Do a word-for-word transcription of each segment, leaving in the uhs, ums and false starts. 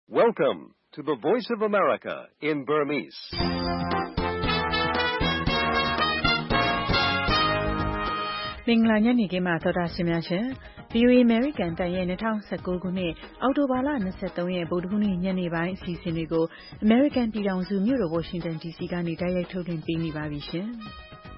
Welcome to the Voice of America in Burmese. ။မင်္ဂလာညနေခင်းပါသောတာရှင်များရှင်။ ဗွီအိုအေ American တန်ရဲ့၂၀၁၉ခုနှစ်အောက်တိုဘာလ၂၃ရက်ဗုဒ္ဓဟူးနေ့ညနေပိုင်းအစီအစဉ်တွေကို American ပြည်ထောင်စုမြို့တော် Washington ဒီ စီ ကနေတိုက်ရိုက်ထုတ်လွှင့်ပေးနေပါပြီရှင်။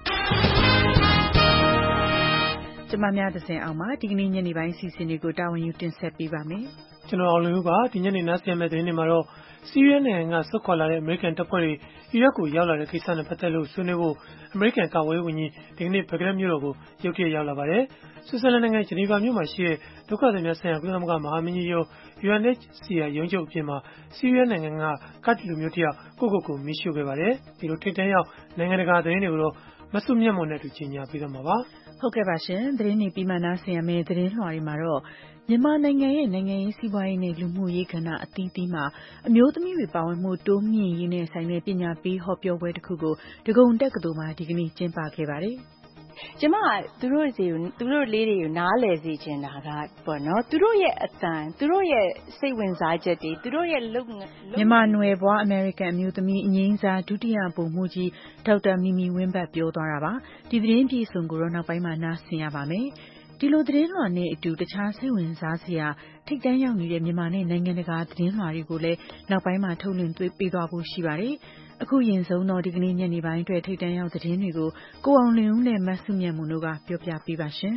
ကျွန်မများသဇင်အောင်ပါဒီကနေ့ညနေပိုင်းအစီအစဉ်တွေကိုတာဝန်ယူတင်ဆက်ပေးပါမယ်။ကျွန်တော်အောင်လူပါဒီညနေနားဆင်မယ့်သတင်းတွေမှာတော့ဆီးရီးယားနိုင်ငံကဆွတ်ခွာလာတဲ့အမေရိကန်တပ်ဖွဲ့တွေအီရတ်ကိုရောက်လာတဲ့ကိစ္စနဲ့ပတ်သက်လို့ဆွေးနွေးဖို့အမေရိကန်ကာကွယ်ရေးဝန်ကြီးဒီကနေ့ဘဂဒက်မြို့တော်ကိုရုတ်တရက်ရောက်လာပါတယ်။ဆွစ်ဇာလန်နိုင်ငံဂျနီဗာမြို့မှာရှိတဲ့ဒုက္ခသည်များဆိုင်ရာကုလသမဂ္ဂမဟာမင်းကြီးရုံး U N H C R ရုံးချုပ်အပြင်မှာဆီးရီးယားနိုင်ငံကကတ်လူမျိုးတယောက်ကိုကိုကိုမီးရှို့ခဲ့ပါတယ်။ဒီလိုထိတ်တန့်ရောက်နိုင်ငံတကာသတင်းတွေကိုတော့မဆုမြတ်မွန်နဲ့အတူကြီးညာပေးတော့မှာပါ။ဟုတ်ကဲ့ပါရှင်သတင်းတွေပြီးမှနားဆင်ရမယ့်သတင်းလွှာတွေမှာတော့မြန်မာနိုင်ငံရဲ့နိုင်ငံရေးစီးပွားရေးနဲ့လူမှုရေးကဏ္ဍအသီးသီးမှာအမျိုးသမီးတွေပါဝင်မှုတိုးမြင့်ရေးနဲ့ဆိုင်တဲ့ပညာပေးဟောပြောပွဲတစ်ခုကိုဒဂုံတက္ကသိုလ်မှာဒီကနေ့ကျင်းပခဲ့ပါတယ်။ကျမကသူတို့စီကိုသူတို့လေးတွေကိုနားလည်စေချင်တာကပေါ့နော်သူတို့ရဲ့အတန်သူတို့ရဲ့စိတ်ဝင်စားချက်တွေသူတို့ရဲ့လုပ်မြန်မာနွယ်ဘွားအမေရိကန်အမျိုးသမီးအငိမ့်စားဒုတိယဗိုလ်မှူးကြီးဒေါက်တာမီမီဝင်းဘတ်ပြောသွားတာပါဒီသတင်းပြည့်စုံကိုတော့နောက်ပိုင်းမှာနားဆင်ရပါမယ်ဒီလိုသတင်းလွှာနဲ့အတူတခြားစိတ်ဝင်စားစရာထိတ်တန့်ရောက်နေတဲ့မြန်မာနဲ့နိုင်ငံတကာသတင်းလွှာတွေကိုလည်းနောက်ပိုင်းမှာထုတ်လွှင့်ပေးသွားဖို့ရှိပါတယ်အခုရင်ဆုံးတော့ဒီကနေ့ညနေပိုင်းအတွက်ထိတ်တန့်ရောက်သတင်းတွေကိုကိုအောင်လင်းဦးနဲ့မဆုမြတ်မွန်တို့ကပြောပြပေးပါရှင်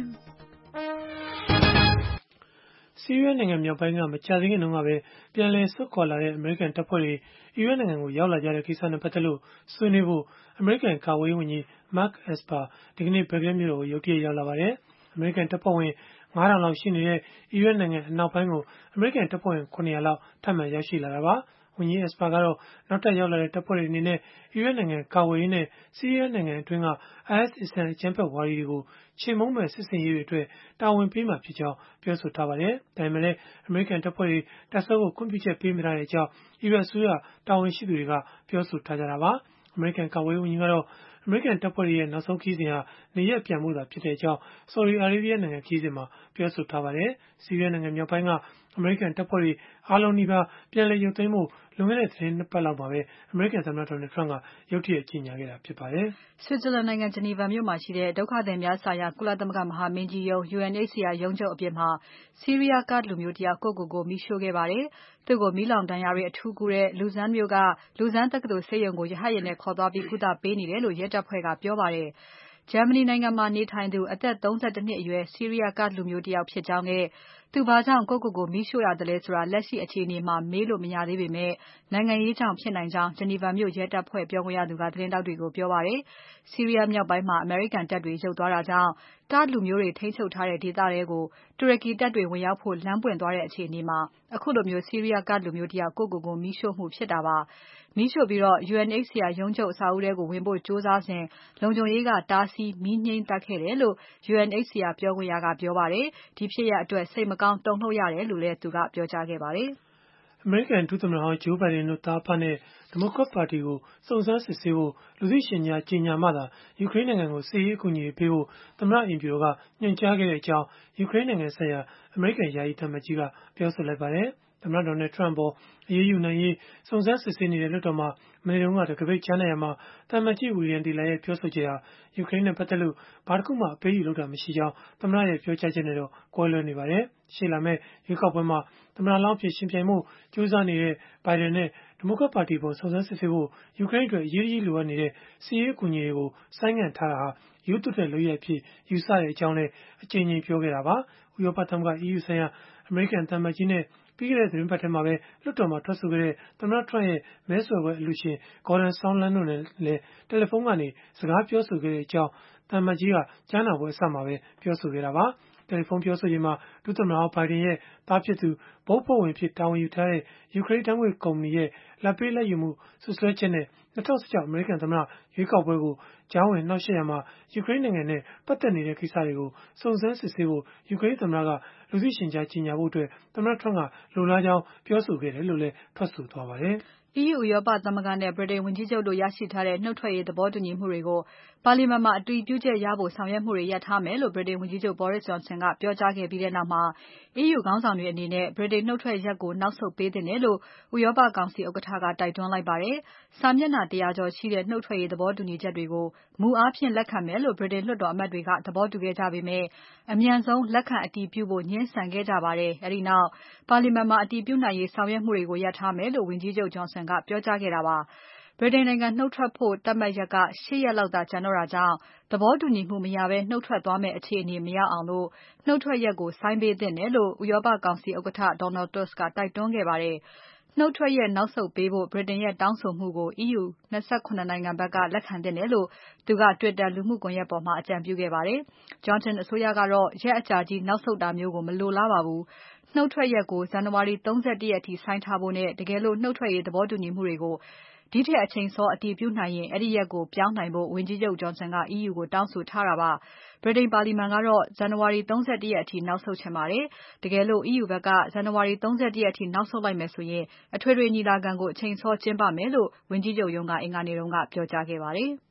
ဆီးရီးယားနိုင်ငံမြောက်ပိုင်းကမကြာသေးခင်တုန်းကပဲပြန်လည်ဆွတ်ခွာလာတဲ့အမေရိကန်တပ်ဖွဲ့တွေအီရတ်နိုင်ငံကိုရောက်လာကြတဲ့ကိစ္စနဲ့ပတ်သက်လို့ဆွေးနွေးဖို့အမေရိကန်ကာကွယ်ရေးဝန်ကြီး Mark Esper ဒီကနေ့ဘဂဒက်မြို့တော်ကိုရုတ်တရက်ရောက်လာပါတယ်အမေရိကန်တပ်ဖွဲ့ဝင်ငါးထောင်လောက်ရှိနေတဲ့အီရတ်နိုင်ငံအနောက်ပိုင်းကိုအမေရိကန်တပ်ဖွဲ့ဝင်ခုနှစ်ရာလောက်ထပ်မံရောက်ရှိလာတာပါဝန်ကြီး Esper ကတော့နောက်ထပ်ရောက်လာတဲ့တပ်ဖွဲ့တွေအနေနဲ့အီရတ်နိုင်ငံကာကွယ်ရေးနဲ့ဆီးရီးယားနိုင်ငံအတွင်းက I S အစ္စလာမ်အကြမ်းဖက်ဝါဒီတွေကိုချေမှုန်းမဲ့စစ်စင်ရေးတွေအတွက်တာဝန်ပေးမှာဖြစ်ကြောင်းပြောဆိုထားပါတယ်။ဒါပေမဲ့လည်းအမေရိကန်တပ်ဖွဲ့တွေတပ်ဆုပ်ဖို့ခွင့်ပြုချက်ပေးမထားတဲ့အကြောင်းအီရတ်အစိုးရတာဝန်ရှိသူတွေကပြောဆိုထားကြတာပါ။အမေရိကန်ကာကွယ်ရေးဝန်ကြီးကတော့အမေရိကန်တပ်ဖွဲ့တွေရဲ့နောက်ဆုံးခီးစဉ်ဟာနေရက်ပြန်မှုသာဖြစ်တဲ့အကြောင်းဆော်ဒီအာရေဗျနိုင်ငံခီးစဉ်မှာပြောဆိုထားပါတယ်။ဆီးရီးယားနိုင်ငံမြောက်ပိုင်းကအမေရိကန်တပ်ဖွဲ့တွေအားလုံးနီးပါးပြန်လည်ရုပ်သိမ်းမှုလွန်ခဲ့တဲ့သတင်းနှစ်ပတ်လောက်မှာပဲအမေရိကန်သမ္မတဒေါ်နယ်ထရမ့်ကရုတ်တရက်ကြေညာခဲ့တာဖြစ်ပါတယ်။ Switzerland နိုင်ငံဂျနီဗာမြို့မှာရှိတဲ့ဒုက္ခသည်များဆိုင်ရာကုလသမဂ္ဂမဟာမင်းကြီးရုံး U N H C R ရုံးချုပ်အပြင်မှာဆီးရီးယားကတ်လူမျိုးတယောက်ကိုကိုကိုမီးရှို့ခဲ့ပါတယ်။သူ့ကိုမီးလောင်ဒဏ်ရာတွေအထူးကုတဲ့ Lausanne မြို့က Lausanne တက္ကသိုလ်ဆေးရုံကိုရဟတ်ယာဉ်နဲ့ခေါ်သွားပြီးကုသပေးနေတယ်လို့ရဲတပ်ဖွဲ့ကပြောပါတယ်။ဂျာမနီနိုင်ငံမှာနေထိုင်သူအသက်သုံးဆယ့်တစ်နှစ်အရွယ်ဆီးရီးယားကတ်လူမျိုးတယောက်ဖြစ်ကြောင်းနဲ့သူဘာကြောင့်ကိုကိုကိုမီးရှို့ရသလဲဆိုတာလက်ရှိအခြေအနေမှာမေးလို့မရသေးပေမဲ့နိုင်ငံရေးကြောင့်ဖြစ်နိုင်ကြောင်းဂျနီဗာမြို့ရဲတပ်ဖွဲ့ပြောခွင့်ရသူကသတင်းတောက်တွေကိုပြောပါတယ်။ဆီးရီးယားမြောက်ပိုင်းမှာအမေရိကန်တပ်တွေရုတ်သွားတာကြောင့်ကတ်လူမျိုးတွေထိန်းချုပ်ထားတဲ့ဒေသတွေကိုတူရကီတပ်တွေဝင်ရောက်ဖို့လမ်းပွင့်သွားတဲ့အခြေအနေမှာအခုလိုမျိုးဆီးရီးယားကတ်လူမျိုးတယောက်ကိုကိုကိုမီးရှို့မှုဖြစ်တာပါ။မီးရှို့ပြီးတော့ U N H C R ရုံးချုပ်အဆောက်အဦးထဲကိုဝင်ဖို့ကြိုးစားစဉ်လုံခြုံရေးကတားဆီးမီးငြိမ်းသတ်ခဲ့တယ်လို့ U N H C R ပြောခွင့်ရကပြောပါတယ်။ဒီဖြစ်ရပ်အတွက်စိတ်မကောင်းတုန်လှုပ်ရတယ်လို့လည်းသူကပြောကြားခဲ့ပါတယ်။အမေရိကန်ဒုသမ္မတဟောင်းဂျိုးဘိုင်ဒန်တို့သားဖနဲ့ဒီမိုကရက်ပါတီကိုစုံစမ်းစစ်ဆေးဖို့လူသိရှင်ကြားကြေညာမှသာယူကရိန်းနိုင်ငံကိုစစ်ရေးအကူအညီပေးဖို့သမ္မတအိမ်ဖြူတော်ကညွှန်ကြားခဲ့တဲ့အကြောင်းယူကရိန်းနိုင်ငံဆိုင်ရာအမေရိကန်ယာယီသံအမတ်ကြီးကပြောဆိုလိုက်ပါတယ်။သမ္မတဒေါ်နယ်ထရမ့်ပေါ်အရေးယူနိုင်ရေးစုံစမ်းစစ်ဆေးနေတဲ့လွှတ်တော်မှာမနေ့တုန်းကတကပိတ်ကြားနာရမှာသံအမတ်ကြီးဝီလျံတီလာရဲ့ပြောဆိုချက်ဟာယူကရိန်းနဲ့ပတ်သက်လို့ဘာတစ်ခုမှအပေးအယူလုပ်တာမရှိကြောင်းသမ္မတရဲ့ပြောကြားချက်နဲ့တော့ကွဲလွဲနေပါတယ်။ရှေ့လာမယ့်ရွေးကောက်ပွဲမှာသမ္မတလောင်းဖြစ်ရှင်ပြိုင်မှုကြိုးစားနေတဲ့ဘိုင်ဒန်နဲ့ဒီမိုကရက်ပါတီပေါ်စုံစမ်းစစ်ဆေးဖို့ယူကရိန်းအတွက်အရေးကြီးလိုအပ်နေတဲ့စစ်ရေးအကူအညီတွေကိုဆိုင်းငံ့ထားတာဟာရုပ်သွက်လုပ်ရဖြစ်ယူဆတဲ့အကြောင်းလည်းအကြိမ်ကြိမ်ပြောခဲ့တာပါ။ဥရောပသမဂ္ဂ E U ဆိုင်ရာအမေရိကန်သံအမတ်ကြီးနဲ့ပြီးခဲ့တဲ့သတင်းပတ်ထဲမှာပဲလွှတ်တော်မှာထွက်ဆိုခဲ့တဲ့သမ္မတထရမ့်ရဲ့မဲဆွယ်ပွဲအလူရှင် Gordon Sondland တို့နဲ့လည်းတယ်လီဖုန်းကနေစကားပြောဆိုခဲ့တဲ့အကြောင်းသံအမတ်ကြီးကကြားနာပွဲအစမှာပဲပြောဆိုခဲ့တာပါ။တယ်လီဖုန်းပြောဆိုချိန်မှာဒုသမ္မတဟောင်းဘိုင်ဒန်ရဲ့သားဖြစ်သူဘုတ်အဖွဲ့ဝင်ဖြစ်တာဝန်ယူထားတဲ့ယူကရိန်းဓာတ်ငွေ့ကုမ္ပဏီရဲ့လာဘ်ပေးလာဘ်ယူမှုစွပ်စွဲချက်နဲ့၂၀၁၆အမေရိကန်သမ္မတရွေးကောက်ပွဲကိုကြားဝင်နှောက်ယှက်ရမှာယူကရိန်းနိုင်ငံနဲ့ပတ်သက်နေတဲ့ကိစ္စတွေကိုစုံစမ်းစစ်ဆေးဖို့ယူကရိန်းသမ္မတကလူသိရှင်ကြားကြေညာဖို့အတွက်သမ္မတထရမ့်ကလိုလားကြောင်းပြောဆိုခဲ့တယ်လို့လည်းထွက်ဆိုသွားပါတယ်။ E U ဥရောပသမဂ္ဂနဲ့ဗြိတိန်ဝန်ကြီးချုပ်တို့ရရှိထားတဲ့နှုတ်ထွက်ရေးသဘောတူညီမှုတွေကိုပါလီမန်မှာအတည်ပြုချက်ရဖို့ဆောင်ရွက်မှုတွေရပ်ထားမယ်လို့ဗြိတိန်ဝန်ကြီးချုပ် Boris Johnson ကပြောကြားခဲ့ပြီးတဲ့နောက်မှာ E U ခေါင်းဆောင်တွေအနေနဲ့ဗြိတိန် Britain နှုတ်ထွက်ရက်ကိုနောက်ဆုတ်ပေးသင့်တယ်လို့ဥရောပကောင်စီဥက္ကဋ္ဌကတိုက်တွန်းလိုက်ပါတယ်။စာမျက်နှာတရာကျော်ရှိတဲ့နှုတ်ထွက်ရေးသဘောတူညီချက်တွေကိုမူအားဖြင့်လက်ခံမယ်လို့ Britain လွှတ်တော်အမတ်တွေကသဘောတူခဲ့ကြပေမဲ့အမြန်ဆုံးလက်ခံအတည်ပြုဖို့ငြင်းဆန်ခဲ့ကြပါတယ်။အဲဒီနောက်ပါလီမန်မှာအတည်ပြုနိုင်ရေးဆောင်ရွက်မှုတွေကိုရပ်ထားမယ်လို့ဝန်ကြီးချုပ် Johnson ကပြောကြားခဲ့တာပါ။ ဗြိတိန်နိုင်ငံနှုတ်ထွက်ဖို့သတ်မှတ်ရက်က၈ရက်လောက်သာကျန်တော့တာကြောင့်သဘောတူညီမှုမရဘဲနှုတ်ထွက်သွားမယ့်အခြေအနေမရောက်အောင်နှုတ်ထွက်ရက်ကိုဆိုင်းပေးသင့်တယ်လို့ဥရောပကောင်စီဥက္ကဋ္ဌ Donald Tusk ကတိုက်တွန်းခဲ့ပါတယ်။နှုတ်ထွက်ရက်နောက်ဆုတ်ပေးဖို့ဗြိတိန်ရဲ့တောင်းဆိုမှုကို E U ၂၇ နိုင်ငံဘက်ကလက်ခံသင့်တယ်လို့သူက Twitter လူမှုကွန်ယက်ပေါ်မှာအကြံပြုခဲ့ပါတယ်။ Johnson အစိုးရကတော့ရက်အကြာကြီးနောက်ဆုတ်တာမျိုးကိုမလိုလားပါဘူး။နှုတ်ထွက်ရက်ကိုဇန်နဝါရီ၃၁ရက်အထိဆိုင်းထားဖို့နဲ့တကယ်လို့နှုတ်ထွက်ရေးသဘောတူညီမှုတွေကိုဒီထက်အချိန်စောအတည်ပြုနိုင်ရင်အဲဒီရက်ကိုပြောင်းနိုင်ဖို့ဝန်ကြီးချုပ် Johnson က E U ကိုတောင်းဆိုထားတာပါ။ ဗြိတိန်ပါလီမန်ကတော့ဇန်နဝါရီ၃၁ရက်အထိနောက်ဆုတ်ချင်ပါတယ်။တကယ်လို့ E U ဘက်ကဇန်နဝါရီ၃၁ရက်အထိနောက်ဆုတ်လိုက်မယ်ဆိုရင်အထွေထွေညီလာခံကိုအချိန်စောကျင်းပမယ်လို့ဝန်ကြီးချုပ်ရုံးကအင်္ဂါနေ့ကပြောကြားခဲ့ပါတယ်။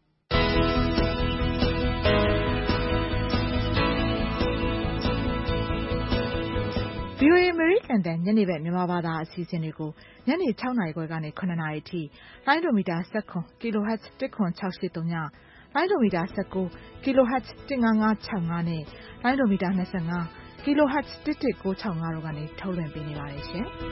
ဗွီအိုအေ အမေရိကန်အသံညနေဘက်မြန်မာဘာသာအစီအစဉ်တွေကိုညနေ၆နာရီခွဲကနေ၇နာရီအထိလိုင်းဒိုမီတာ၁၇ kilohertz တစ်ခွန်း၆၈၃ညလိုင်းဒိုမီတာ၁၉ kilohertz တစ်ငါးငါး၆၅နဲ့လိုင်းဒိုမီတာ၂၅ kilohertz တစ်တစ်၉၆၅တို့ကနေထုတ်လွှင့်ပေးနေပါတယ်ရှင်။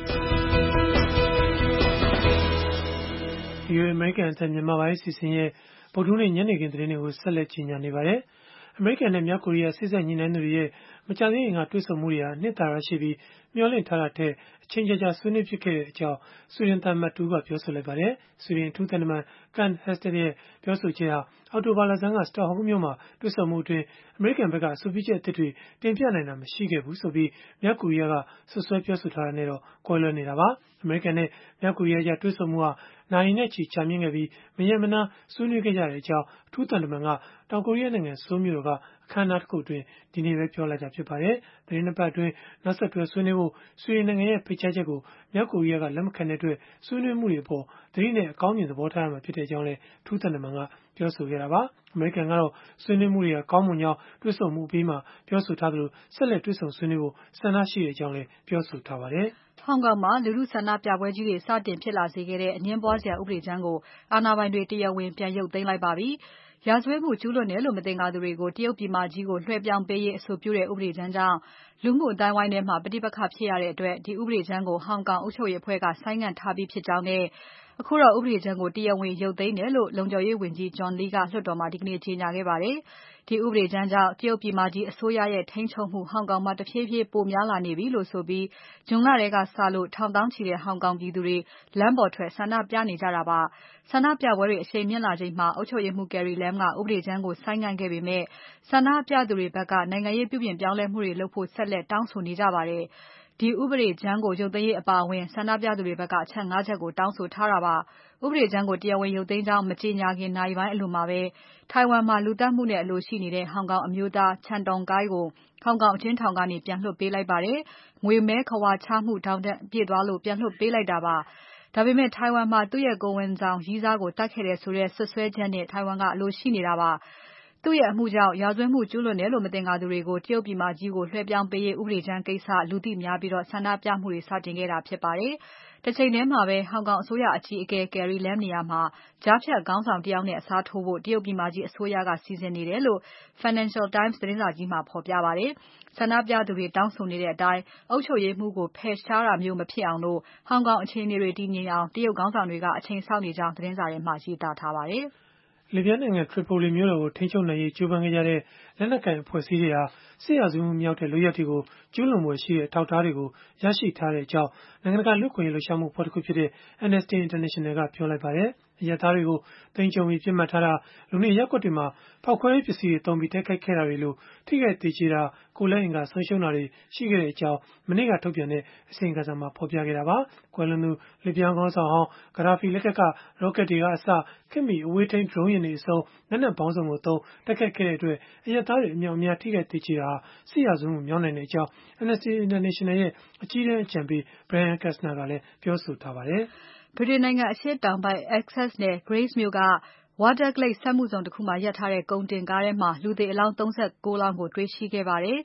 ဗွီအိုအေ အမေရိကန်အသံမြန်မာပိုင်းအစီအစဉ်ရဲ့ဗုဒ္ဓဟူးနေ့ညနေခင်းသတင်းတွေကိုဆက်လက်ကြီးညာနေပါတယ်။အမေရိကန်နဲ့မြောက်ကိုရီးယားစေ့စပ်ညှိနှိုင်းသူတွေရဲ့မကြာသေးခင်ကတွေ့ဆုံမှုတွေဟာနှစ်သာရရှိပြီးမျှော်လင့်ထားတာထက်အချိန်ကြာကြာဆွေးနွေးဖြစ်ခဲ့တဲ့အကြောင်းဆွေဒင်သံအမတ်တဦးကပြောဆိုလိုက်ပါတယ်။ဆွေဒင်အထူးသံတမန် Kent Hegseth ရဲ့ပြောဆိုချက်ဟာအောက်တိုဘာလဆန်းက Stockholm မြို့မှာတွေ့ဆုံမှုအတွင်းအမေရိကန်ဘက်ကအဆိုပြုချက်အသစ်တွေတင်ပြနိုင်တာမရှိခဲ့ဘူးဆိုပြီးမြောက်ကိုရီးယားကစွပ်စွဲပြောဆိုထားတာနဲ့တော့ကွဲလွဲနေတာပါ။အမေရိကန်နဲ့မြောက်ကိုရီးယားကြားတွေ့ဆုံမှုဟာနာရီနဲ့ချီကြာမြင့်ခဲ့ပြီးမရက်မနားဆွေးနွေးခဲ့ကြတဲ့အကြောင်းအထူးသံတမန်ကတောင်ကိုရီးယားနိုင်ငံဆိုးလ်မြို့တော်ကအခမ်းအနားတစ်ခုအတွင်းဒီနေ့ပဲပြောလိုက်တာဖြစ်ပါတယ်။သတင်းနှစ်ပတ်အတွင်းနောက်ဆက်တွဲဆွေးနွေးဖို့ဆွေဒင်နိုင်ငံရဲ့ဖိတ်ကြားချက်ကိုမြောက်ကိုရီးယားကလက်မခံတဲ့အတွက်ဆွေးနွေးမှုတွေအပေါ်သတိနဲ့အကောင်းမြင်သဘောထားရမှာဖြစ်ကြောင်းလည်းအထူးသံတမန်ကပြောဆိုခဲ့တာပါ။အမေရိကန်ကတော့ဆွေးနွေးမှုတွေကောင်းမွန်ကြောင်းတွေ့ဆုံမှုအပြီးမှာပြောဆိုထားသလိုဆက်လက်တွေ့ဆုံဆွေးနွေးဖို့ဆန္ဒရှိကြောင်းလည်းပြောဆိုထားပါတယ်။ဟောင်ကောင်မှာလူထုဆန္ဒပြပွဲကြီးတွေစတင်ဖြစ်လာစေခဲ့တဲ့အငြင်းပွားစရာဥပဒေကြမ်းကိုအာဏာပိုင်တွေတရားဝင်ပြန်ရုပ်သိမ်းလိုက်ပါပြီ။ရာဇဝတ်မှုကျူးလွန်တယ်လို့မသင်္ကာသူတွေကိုတရုတ်ပြည်မကြီးကိုလွှဲပြောင်းပေးရေးအဆိုပြုတဲ့ဥပဒေကြမ်းကြောင့်လူမှုအသိုင်းအဝိုင်းထဲမှာပဋိပက္ခဖြစ်ရတဲ့အတွက်ဒီဥပဒေကြမ်းကိုဟောင်ကောင်အုပ်ချုပ်ရေးအဖွဲ့ကဆိုင်းငံ့ထားပြီးဖြစ်ကြောင်းနဲ့အခုတော့ဥပဒေကြမ်းကိုတရားဝင်ရုပ်သိမ်းတယ်လို့လုံခြုံရေးဝန်ကြီး John Lee ကလွှတ်တော်မှာဒီကနေ့ကြေညာခဲ့ပါတယ်။ဒီဥပဒေကြမ်းကြောင့်တရုတ်ပြည်မကြီးအစိုးရရဲ့ထိန်းချုပ်မှုဟောင်ကောင်မှာတဖြည်းဖြည်းပိုများလာနေပြီလို့ဆိုပြီးဇွန်လထဲကစလို့ထောင်သောင်းချီတဲ့ဟောင်ကောင်ပြည်သူတွေလမ်းပေါ်ထွက်ဆန္ဒပြနေကြတာပါ။ဆန္ဒပြပွဲတွေအရှိန်မြင့်လာချိန်မှာအုပ်ချုပ်ရေးမှူး Carrie Lam ကဥပဒေကြမ်းကိုဆိုင်းငံ့ခဲ့ပေမဲ့ဆန္ဒပြသူတွေဘက်ကနိုင်ငံရေးပြုပြင်ပြောင်းလဲမှုတွေလုပ်ဖို့ဆက်လက်တောင်းဆိုနေကြပါတယ်။ဒီဥပဒေကြမ်းကိုရုပ်သိမ်းရေးအပါအဝင်ဆန္ဒပြသူတွေဘက်ကအချက်ငါးချက်ကိုတောင်းဆိုထားတာပါ။ဥပဒေကြမ်းကိုတရားဝင်ရုပ်သိမ်းကြောင်းမကြေညာခင်နာရီပိုင်းအလိုမှာပဲထိုင်ဝမ်မှာလူသတ်မှုနဲ့အလိုရှိနေတဲ့ဟောင်ကောင်အမျိုးသား Chan Tong-kai ကိုဟောင်ကောင်အကျဉ်းထောင်ကနေပြန်လွှတ်ပေးလိုက်ပါတယ်။ငွေမဲခဝါချမှုထောင်ဒဏ်ပြည့်သွားလို့ပြန်လွှတ်ပေးလိုက်တာပါ။ဒါပေမဲ့ထိုင်ဝမ်မှာသူ့ရဲ့ကိုယ်ဝန်ဆောင်ရည်းစားကိုတတ်ခဲ့တယ်ဆိုတဲ့စွပ်စွဲချက်နဲ့ထိုင်ဝမ်ကအလိုရှိနေတာပါ။သူ့ရဲ့အမှုကြောင့်ရာဇဝတ်မှုကျူးလွန်တယ်လို့မသင်္ကာသူတွေကိုတရုတ်ပြည်မကြီးကိုလွှဲပြောင်းပေးရေးဥပဒေကြမ်းကိစ္စလူသိများပြီးဆန္ဒပြမှုတွေစတင်ခဲ့တာဖြစ်ပါတယ်။တချိန်ထဲမှာပဲဟောင်ကောင်အစိုးရအကြီးအကဲ Carrie Lam နေရာမှာကြားဖြတ်ခေါင်းဆောင်တယောက်နဲ့အစားထိုးဖို့တရုတ်ပြည်မကြီးအစိုးရကစီစဉ်နေတယ်လို့ Financial Times သတင်းစာကြီးမှာဖော်ပြပါတယ်။ဆန္ဒပြသူတွေတောင်းဆိုနေတဲ့အတိုင်းအုပ်ချုပ်ရေးမှူးကိုဖယ်ရှားတာမျိုးမဖြစ်အောင်ဟောင်ကောင်အခြေအနေတွေတည်ငြိမ်အောင်တရုတ်ခေါင်းဆောင်တွေကအချိန်စောင့်နေကြောင်းသတင်းစာထဲမှာရေးသားထားပါတယ်။လစ်ဗျားနိုင်ငံ Tripoli မြို့တော်ကိုထိန်းချုပ်နိုင်ရေးကြိုးပမ်းခဲ့ကြတဲ့လက်နက်ကိုင်အဖွဲ့အစည်းတွေဟာစစ်ရာဇဝတ်မှုမြောက်တဲ့လုပ်ရပ်တွေကိုကျူးလွန်ဖွယ်ရှိတဲ့အထောက်အထားတွေကိုရရှိထားကြောင်းနိုင်ငံတကာလူ့အခွင့်အရေးလှုပ်ရှားမှုအဖွဲ့တခုဖြစ်တဲ့ Amnesty International ကပြောလိုက်ပါတယ်။အရပ်သားတွေကိုသိမ်းကြုံပြီးပြစ်မှတ်ထားတာလူနေရပ်ကွက်တွေမှာဖောက်ခွဲရေးပစ္စည်းတွေသုံးပြီးတိုက်ခိုက်ခဲ့တာတွေလိုထိခိုက်သေကျေတာကိုယ်လက်အင်္ဂါဆုံးရှုံးတာတွေရှိခဲ့ကြောင်းမနေ့ကထုတ်ပြန်တဲ့အစီရင်ခံစာမှာဖော်ပြခဲ့တာပါ။ကွယ်လွန်သူလစ်ဗျားခေါင်းဆောင်ဟောင်း Gaddafi လက်ထက်ကရော့ကက်တွေကအစခေတ်မီအဝေးထိန်း drone ယာဉ်တွေအဆုံးလက်နက်ပေါင်းစုံကိုသုံးတိုက်ခိုက်ခဲ့တဲ့အတွက်အရပ်သားတွေအမြောက်အများထိခိုက်သေကျေတာစစ်ရာဇဝတ်မှုမြောက်နိုင်ကြောင်း Amnesty International ရဲ့အကြီးတန်းအကြံပေး Brian Kastner ကလည်းပြောဆိုထားပါတယ်။ဗြိတိန်နိုင်ငံအရှေ့တောင်ပိုင်း Essex နယ် Grays မြို့က Waterglade စက်မှုဇုန်တခုမှာရပ်ထားတဲ့ကုန်တင်ကားထဲမှာလူသေအလောင်း၃၉လောင်းကိုတွေ့ရှိခဲ့ပါတယ်။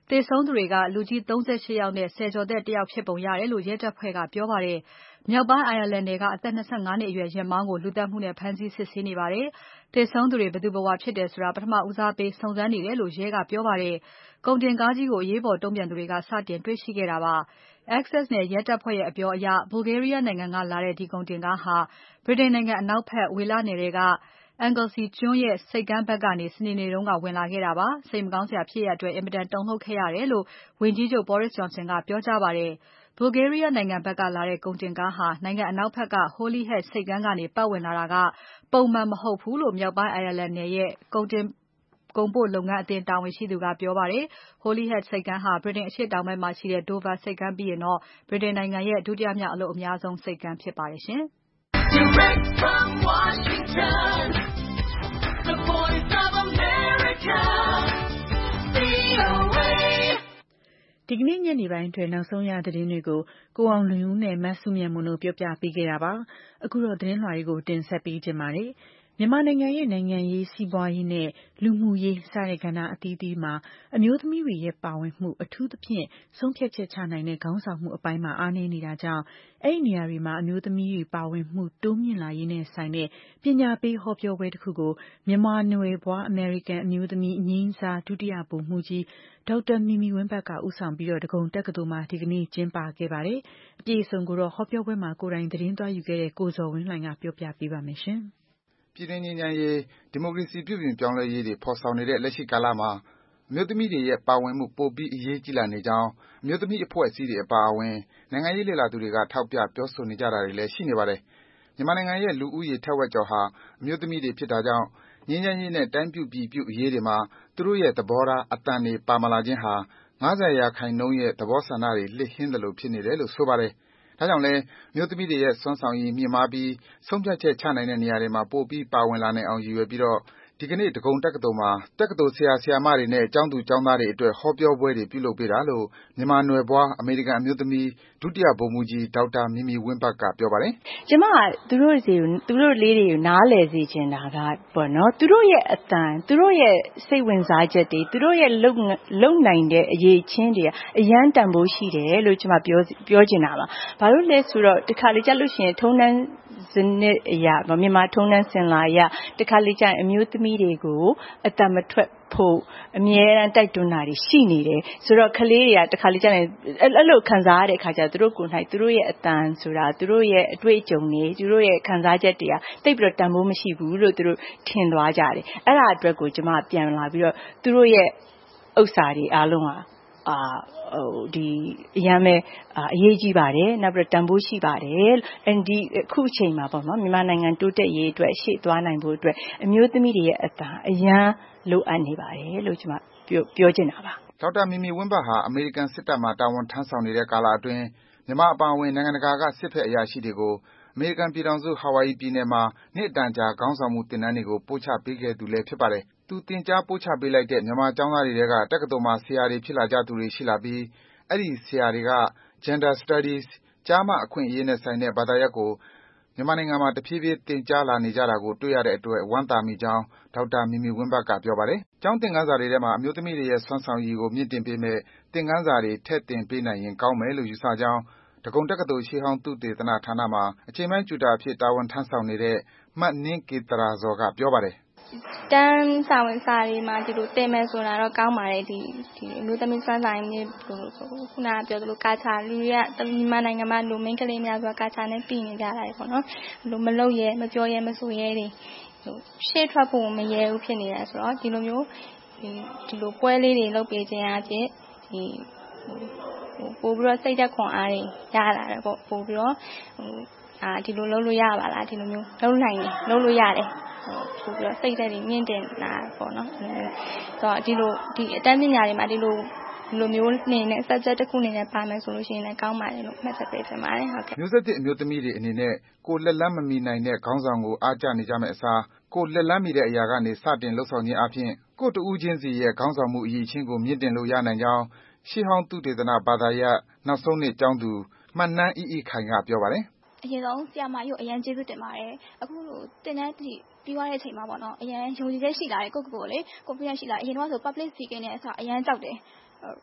သေဆုံးသူတွေကလူကြီး၃၈ယောက်နဲ့ဆယ်ကျော်သက်တယောက်ဖြစ်ပုံရတယ်လို့ရဲတပ်ဖွဲ့ကပြောပါတယ်။မြောက်ပိုင်း Ireland နယ်ကအသက်၂၅နှစ်အရွယ်ယာဉ်မောင်းကိုလူသတ်မှုနဲ့ဖမ်းဆီးစစ်ဆေးနေပါတယ်။သေဆုံးသူတွေဘယ်သူဘယ်ဝါဖြစ်တယ်ဆိုတာပထမဦးစားပေးစုံစမ်းနေတယ်လို့ရဲကပြောပါတယ်။ကုန်တင်ကားကြီးကိုအရေးပေါ်တုံ့ပြန်သူတွေကစတင်တွေ့ရှိခဲ့တာပါ။ Access နယ်ရဲတပ်ဖွဲ့ရဲ့အပြောအရ Bulgaria နိုင်ငံကလာတဲ့ဒီကုန်တင်ကားဟာ ဗြိတိန်နိုင်ငံအနောက်ဘက်ဝေလနယ်ထဲက Anglesey ကျွန်းရဲ့ဆိပ်ကမ်းဘက်ကနေစနေနေ့တုန်းကဝင်လာခဲ့တာပါ။စိတ်မကောင်းစရာဖြစ်ရပ်အတွက်အင်မတန်တုန်လှုပ်ခဲ့ရတယ်လို့ဝန်ကြီးချုပ် Boris Johnson ကပြောကြားပါတယ်။ Bulgaria နိုင်ငံဘက်ကလာတဲ့ကုန်တင်ကားဟာနိုင်ငံအနောက်ဘက်က Holyhead ဆိပ်ကမ်းကနေပတ်ဝင်လာတာကပုံမှန်မဟုတ်ဘူးလို့မြောက်ပိုင်း Ireland နယ်ရဲ့ကုန်တင်ကုန်ပို့လုပ်ငန်းအသင်းတာဝန်ရှိသူကပြောပါတယ်။ Holyhead ဆိပ်ကမ်းဟာဗြိတိန်အရှေ့တောင်ဘက်မှာရှိတဲ့ Dover ဆိပ်ကမ်းပြီးရင်တော့ဗြိတိန်နိုင်ငံရဲ့ဒုတိယမြောက်အလုပ်အများဆုံးဆိပ်ကမ်းဖြစ်ပါတယ်ရှင်။ Direct from Washington, the voice of America, V O A ဒီကနေ့ညနေပိုင်းအတွက်နောက်ဆုံးရသတင်းတွေကိုကိုအောင်လွင်ဦးနဲ့မဆုမြတ်မွန်တို့ပြောပြပေးခဲ့တာပါ။အခုတော့သတင်းလွှာတွေကိုတင်ဆက်ပေးကြပါမယ်။မြန်မာနိုင်ငံရဲ့နိုင်ငံရေးစီးပွားရေးနဲ့လူမှုရေးစတဲ့ကဏ္ဍအသီးသီးမှာအမျိုးသမီးတွေရဲ့ပါဝင်မှုအထူးသဖြင့်ဆုံးဖြတ်ချက်ချနိုင်တဲ့ခေါင်းဆောင်မှုအပိုင်းမှာအားနည်းနေတာကြောင့်အဲ့ဒီနေရာတွေမှာအမျိုးသမီးတွေပါဝင်မှုတိုးမြင့်လာရေးနဲ့ဆိုင်တဲ့ပညာပေးဟောပြောပွဲတစ်ခုကိုမြန်မာနွယ်ဘွားအမေရိကန်အမျိုးသမီးအငြိမ်းစားဒုတိယဗိုလ်မှူးကြီးဒေါက်တာမီမီဝင်းဘတ်ကဦးဆောင်ပြီးဒဂုံတက္ကသိုလ်မှာဒီကနေ့ကျင်းပခဲ့ပါတယ်။အပြည့်အစုံကိုတော့ဟောပြောပွဲမှာကိုယ်တိုင်သတင်းသွားယူခဲ့တဲ့ကိုဇော်ဝင်းလှိုင်ကပြောပြပေးပါမယ်ရှင်။ပြည်တွင်းငြိမ်းချမ်းရေး၊ဒီမိုကရေစီပြုပြင်ပြောင်းလဲရေးတွေဖော်ဆောင်နေတဲ့လက်ရှိကာလမှာအမျိုးသမီးတွေရဲ့ပါဝင်မှုပိုပြီးအရေးကြီးလာနေကြောင်းအမျိုးသမီးအဖွဲ့အစည်းတွေအပါအဝင်နိုင်ငံရေးလေ့လာသူတွေကထောက်ပြပြောဆိုနေကြတာတွေလည်းရှိနေပါတယ်။မြန်မာနိုင်ငံရဲ့လူဦးရေထက်ဝက်ကျော်ဟာအမျိုးသမီးတွေဖြစ်တာကြောင့်ငြိမ်းချမ်းရေးနဲ့တိုင်းပြုပြည်ပြုအရေးတွေမှာသူတို့ရဲ့သဘောထားအသံတွေပါမလာခြင်းဟာ၅၀ရာခိုင်နှုန်းရဲ့သဘောဆန္ဒတွေလစ်ဟင်းသလိုဖြစ်နေတယ်လို့ဆိုပါတယ်။ဒါကြောင့်လည်းအမျိုးသမီးတွေရဲ့စွမ်းဆောင်ရည်မြင့်မားပြီးဆုံးဖြတ်ချက်ချနိုင်တဲ့နေရာတွေမှာပိုပြီးပါဝင်လာနိုင်အောင်ရည်ရွယ်ပြီးတော့ဒီကနေ့ဒဂုံတက္ကသိုလ်မှာတက္ကသိုလ်ဆရာဆရာမတွေနဲ့ကျောင်းသူကျောင်းသားတွေအတွက်ဟောပြောပွဲတွေပြုလုပ်ပေးတာလို့မြန်မာနွယ်ဘွားအမေရိကန်အမျိုးသမီးဒုတိယဗိုလ်မှူးကြီးဒေါက်တာမီမီဝင်းဘတ်ကပြောပါတယ်။ကျမကသူတို့စီသူတို့လေးတွေကိုနားလည်စေချင်တာကပေါ့နော်သူတို့ရဲ့အတန်သူတို့ရဲ့စိတ်ဝင်စားချက်တွေသူတို့ရဲ့လုံလုံနိုင်တဲ့အရေးချင်းတွေအရန်တန်ဖိုးရှိတယ်လို့ကျမပြောပြောချင်တာပါ။ဘာလို့လဲဆိုတော့တခါလေကြာလို့ရှိရင်ထုံးတန်းစနစ်အရာမြန်မာထုံးတန်းစင်လာအရာတခါလေကြာအမျိုးသမီးတွေကိုအတမထွက်ဖို့အမြဲတမ်းတိုက်တွန်းတာတွေရှိနေတယ်ဆိုတော့ကလေးတွေကတခါလေကြာနေအဲ့လိုခံစားရတဲ့အခါကျသူတို့ကိုယ်၌သူတို့ရဲ့အတန်ဆိုတာသူတို့ရဲ့အတွေ့အကြုံတွေသူတို့ရဲ့ခံစားချက်တွေကတိတ်ပြီးတော့တန်ဖိုးမရှိဘူးလို့သူတို့ထင်သွားကြတယ်အဲ့ဒါအတွက်ကိုကျွန်မပြန်လာပြီးတော့သူတို့ရဲ့ဥစ္စာတွေအားလုံးဟာအာဟိုဒီအရန်ပဲအရေးကြီးပါတယ်နောက်ပြီးတန်ဖိုးရှိပါတယ်အဲဒီအခုအချိန်မှာပေါ့နော်မြန်မာနိုင်ငံတိုးတက်ရေးအတွက်ရှေ့သွားနိုင်ဖို့အတွက်အမျိုးသမီးတွေရဲ့အတန်အရန်လိုအပ်နေပါတယ်လို့ကျွန်မပြောပြောချင်တာပါဒေါက်တာမီမီဝင်းဘတ်ဟာအမေရိကန်စစ်တပ်မှတာဝန်ထမ်းဆောင်နေတဲ့ကာလအတွင်းမြန်မာအပါအဝင်နိုင်ငံတကာကစစ်ဖက်အရာရှိတွေကိုအမေရိကန်ပြည်ထောင်စုဟာဝိုင်ယီပြည်နယ်မှာနှစ်အတန်ကြာခေါင်းဆောင်မှုသင်တန်းတွေကိုပို့ချပေးခဲ့သူလည်းဖြစ်ပါတယ်။သူသင်ကြားပို့ချပေးလိုက်တဲ့မြန်မာကျောင်းသားတွေထဲကတက္ကသိုလ်မှာဆရာတွေဖြစ်လာကြသူတွေရှိလာပြီးအဲဒီဆရာတွေက Gender Studies ကျားမအခွင့်အရေးနဲ့ဆိုင်တဲ့ဘာသာရပ်ကိုမြန်မာနိုင်ငံမှာတဖြည်းဖြည်းသင်ကြားလာနေကြတာကိုတွေ့ရတဲ့အတွက်ဝမ်းသာမိကြောင်းဒေါက်တာမီမီဝင်းဘတ်ကပြောပါတယ်။ကျောင်းသင်ခန်းစာတွေထဲမှာအမျိုးသမီးတွေရဲ့စွမ်းဆောင်ရည်ကိုမြင့်တင်ပေးမဲ့သင်ခန်းစာတွေထည့်သွင်းပေးနိုင်ရင်ကောင်းမယ်လို့ယူဆကြောင်းဒဂုံတက္ကသိုလ်ရှေးဟောင်းသုတေသနဌာနမှာအချိန်ပိုင်းကျူတာအဖြစ်တာဝန်ထမ်းဆောင်နေတဲ့မနှင်းကေတရာဇော်ကပြောပါတယ်။တန်းစာဝင်စာတွေမှာဒီလိုတင်မယ်ဆိုတာတော့ကောင်းပါတယ်ဒီဒီအမျိုးသမီးစွမ်းဆောင်ရည်ခုနကပြောသလိုကာချာလူတွေကမြန်မာနိုင်ငံမှာလူမင်းကလေးများဆိုတာကာချာနဲ့ပြည်နေကြတာပေါ့နော်။လူမလုပ်ရဲမပြောရဲမဆိုရဲတွေဟိုရှေ့ထွက်ဖို့မရဲဘူးဖြစ်နေတယ်ဆိုတော့ဒီလိုမျိုးဒီဒီလိုပွဲလေးတွေလုပ်ပေးခြင်းအပြင်ဒီဟိုပို့ပြီးတော့စိတ်သက်ခွန်အားတွေရလာတယ်ပေါ့ပို့ပြီးတော့ဟိုအာဒီလိုလုပ်လို့ရပါလားဒီလိုမျိုးလုပ်နိုင်တယ်လုပ်လို့ရတယ်ဟိုပို့ပြီးတော့စိတ်သက်တွေမြင့်တင်လာပေါ့နော်ဆိုတော့ဒီလိုဒီအတန်းပညာတွေမှာဒီလိုဒီလိုမျိုးနေနဲ့ subject တစ်ခုနေနဲ့ပါမယ်ဆိုလို့ရှိရင်လည်းကောင်းပါတယ်လို့မှတ်ချက်ပေးချင်ပါတယ်ဟုတ်ကဲ့မျိုးဆက်သစ်အမျိုးသမီးတွေအနေနဲ့ကိုလက်လန်းမမီနိုင်တဲ့ခေါင်းဆောင်ကိုအားကျနေကြမယ့်အစားကိုလက်လန်းမီတဲ့အရာကနေစတင်လှုပ်ဆောင်ခြင်းအပြင်ကိုတူးချင်းစီရဲ့ခေါင်းဆောင်မှုအရေးချင်းကိုမြင့်တင်လို့ရနိုင်ကြောင်းရှေးဟောင်းသုတေသနဘာသာရပ်နောက်ဆုံးနှစ်ကျောင်းသူမှတ်နန်းအီအီခိုင်ကပြောပါတယ်အရင်ဆုံးဆရာမကြီးကိုအရင်ကျေးဇူးတင်ပါတယ်အခုတင်တဲ့ပြီးသွားတဲ့အချိန်မှာပေါ့နော်အရင်ယုံကြည်ချက်ရှိလာတယ်ကိုကိုကိုလေ confidence ရှိလာအရင်တော့ဆို public speaking နဲ့အစအရင်ကြောက်တယ်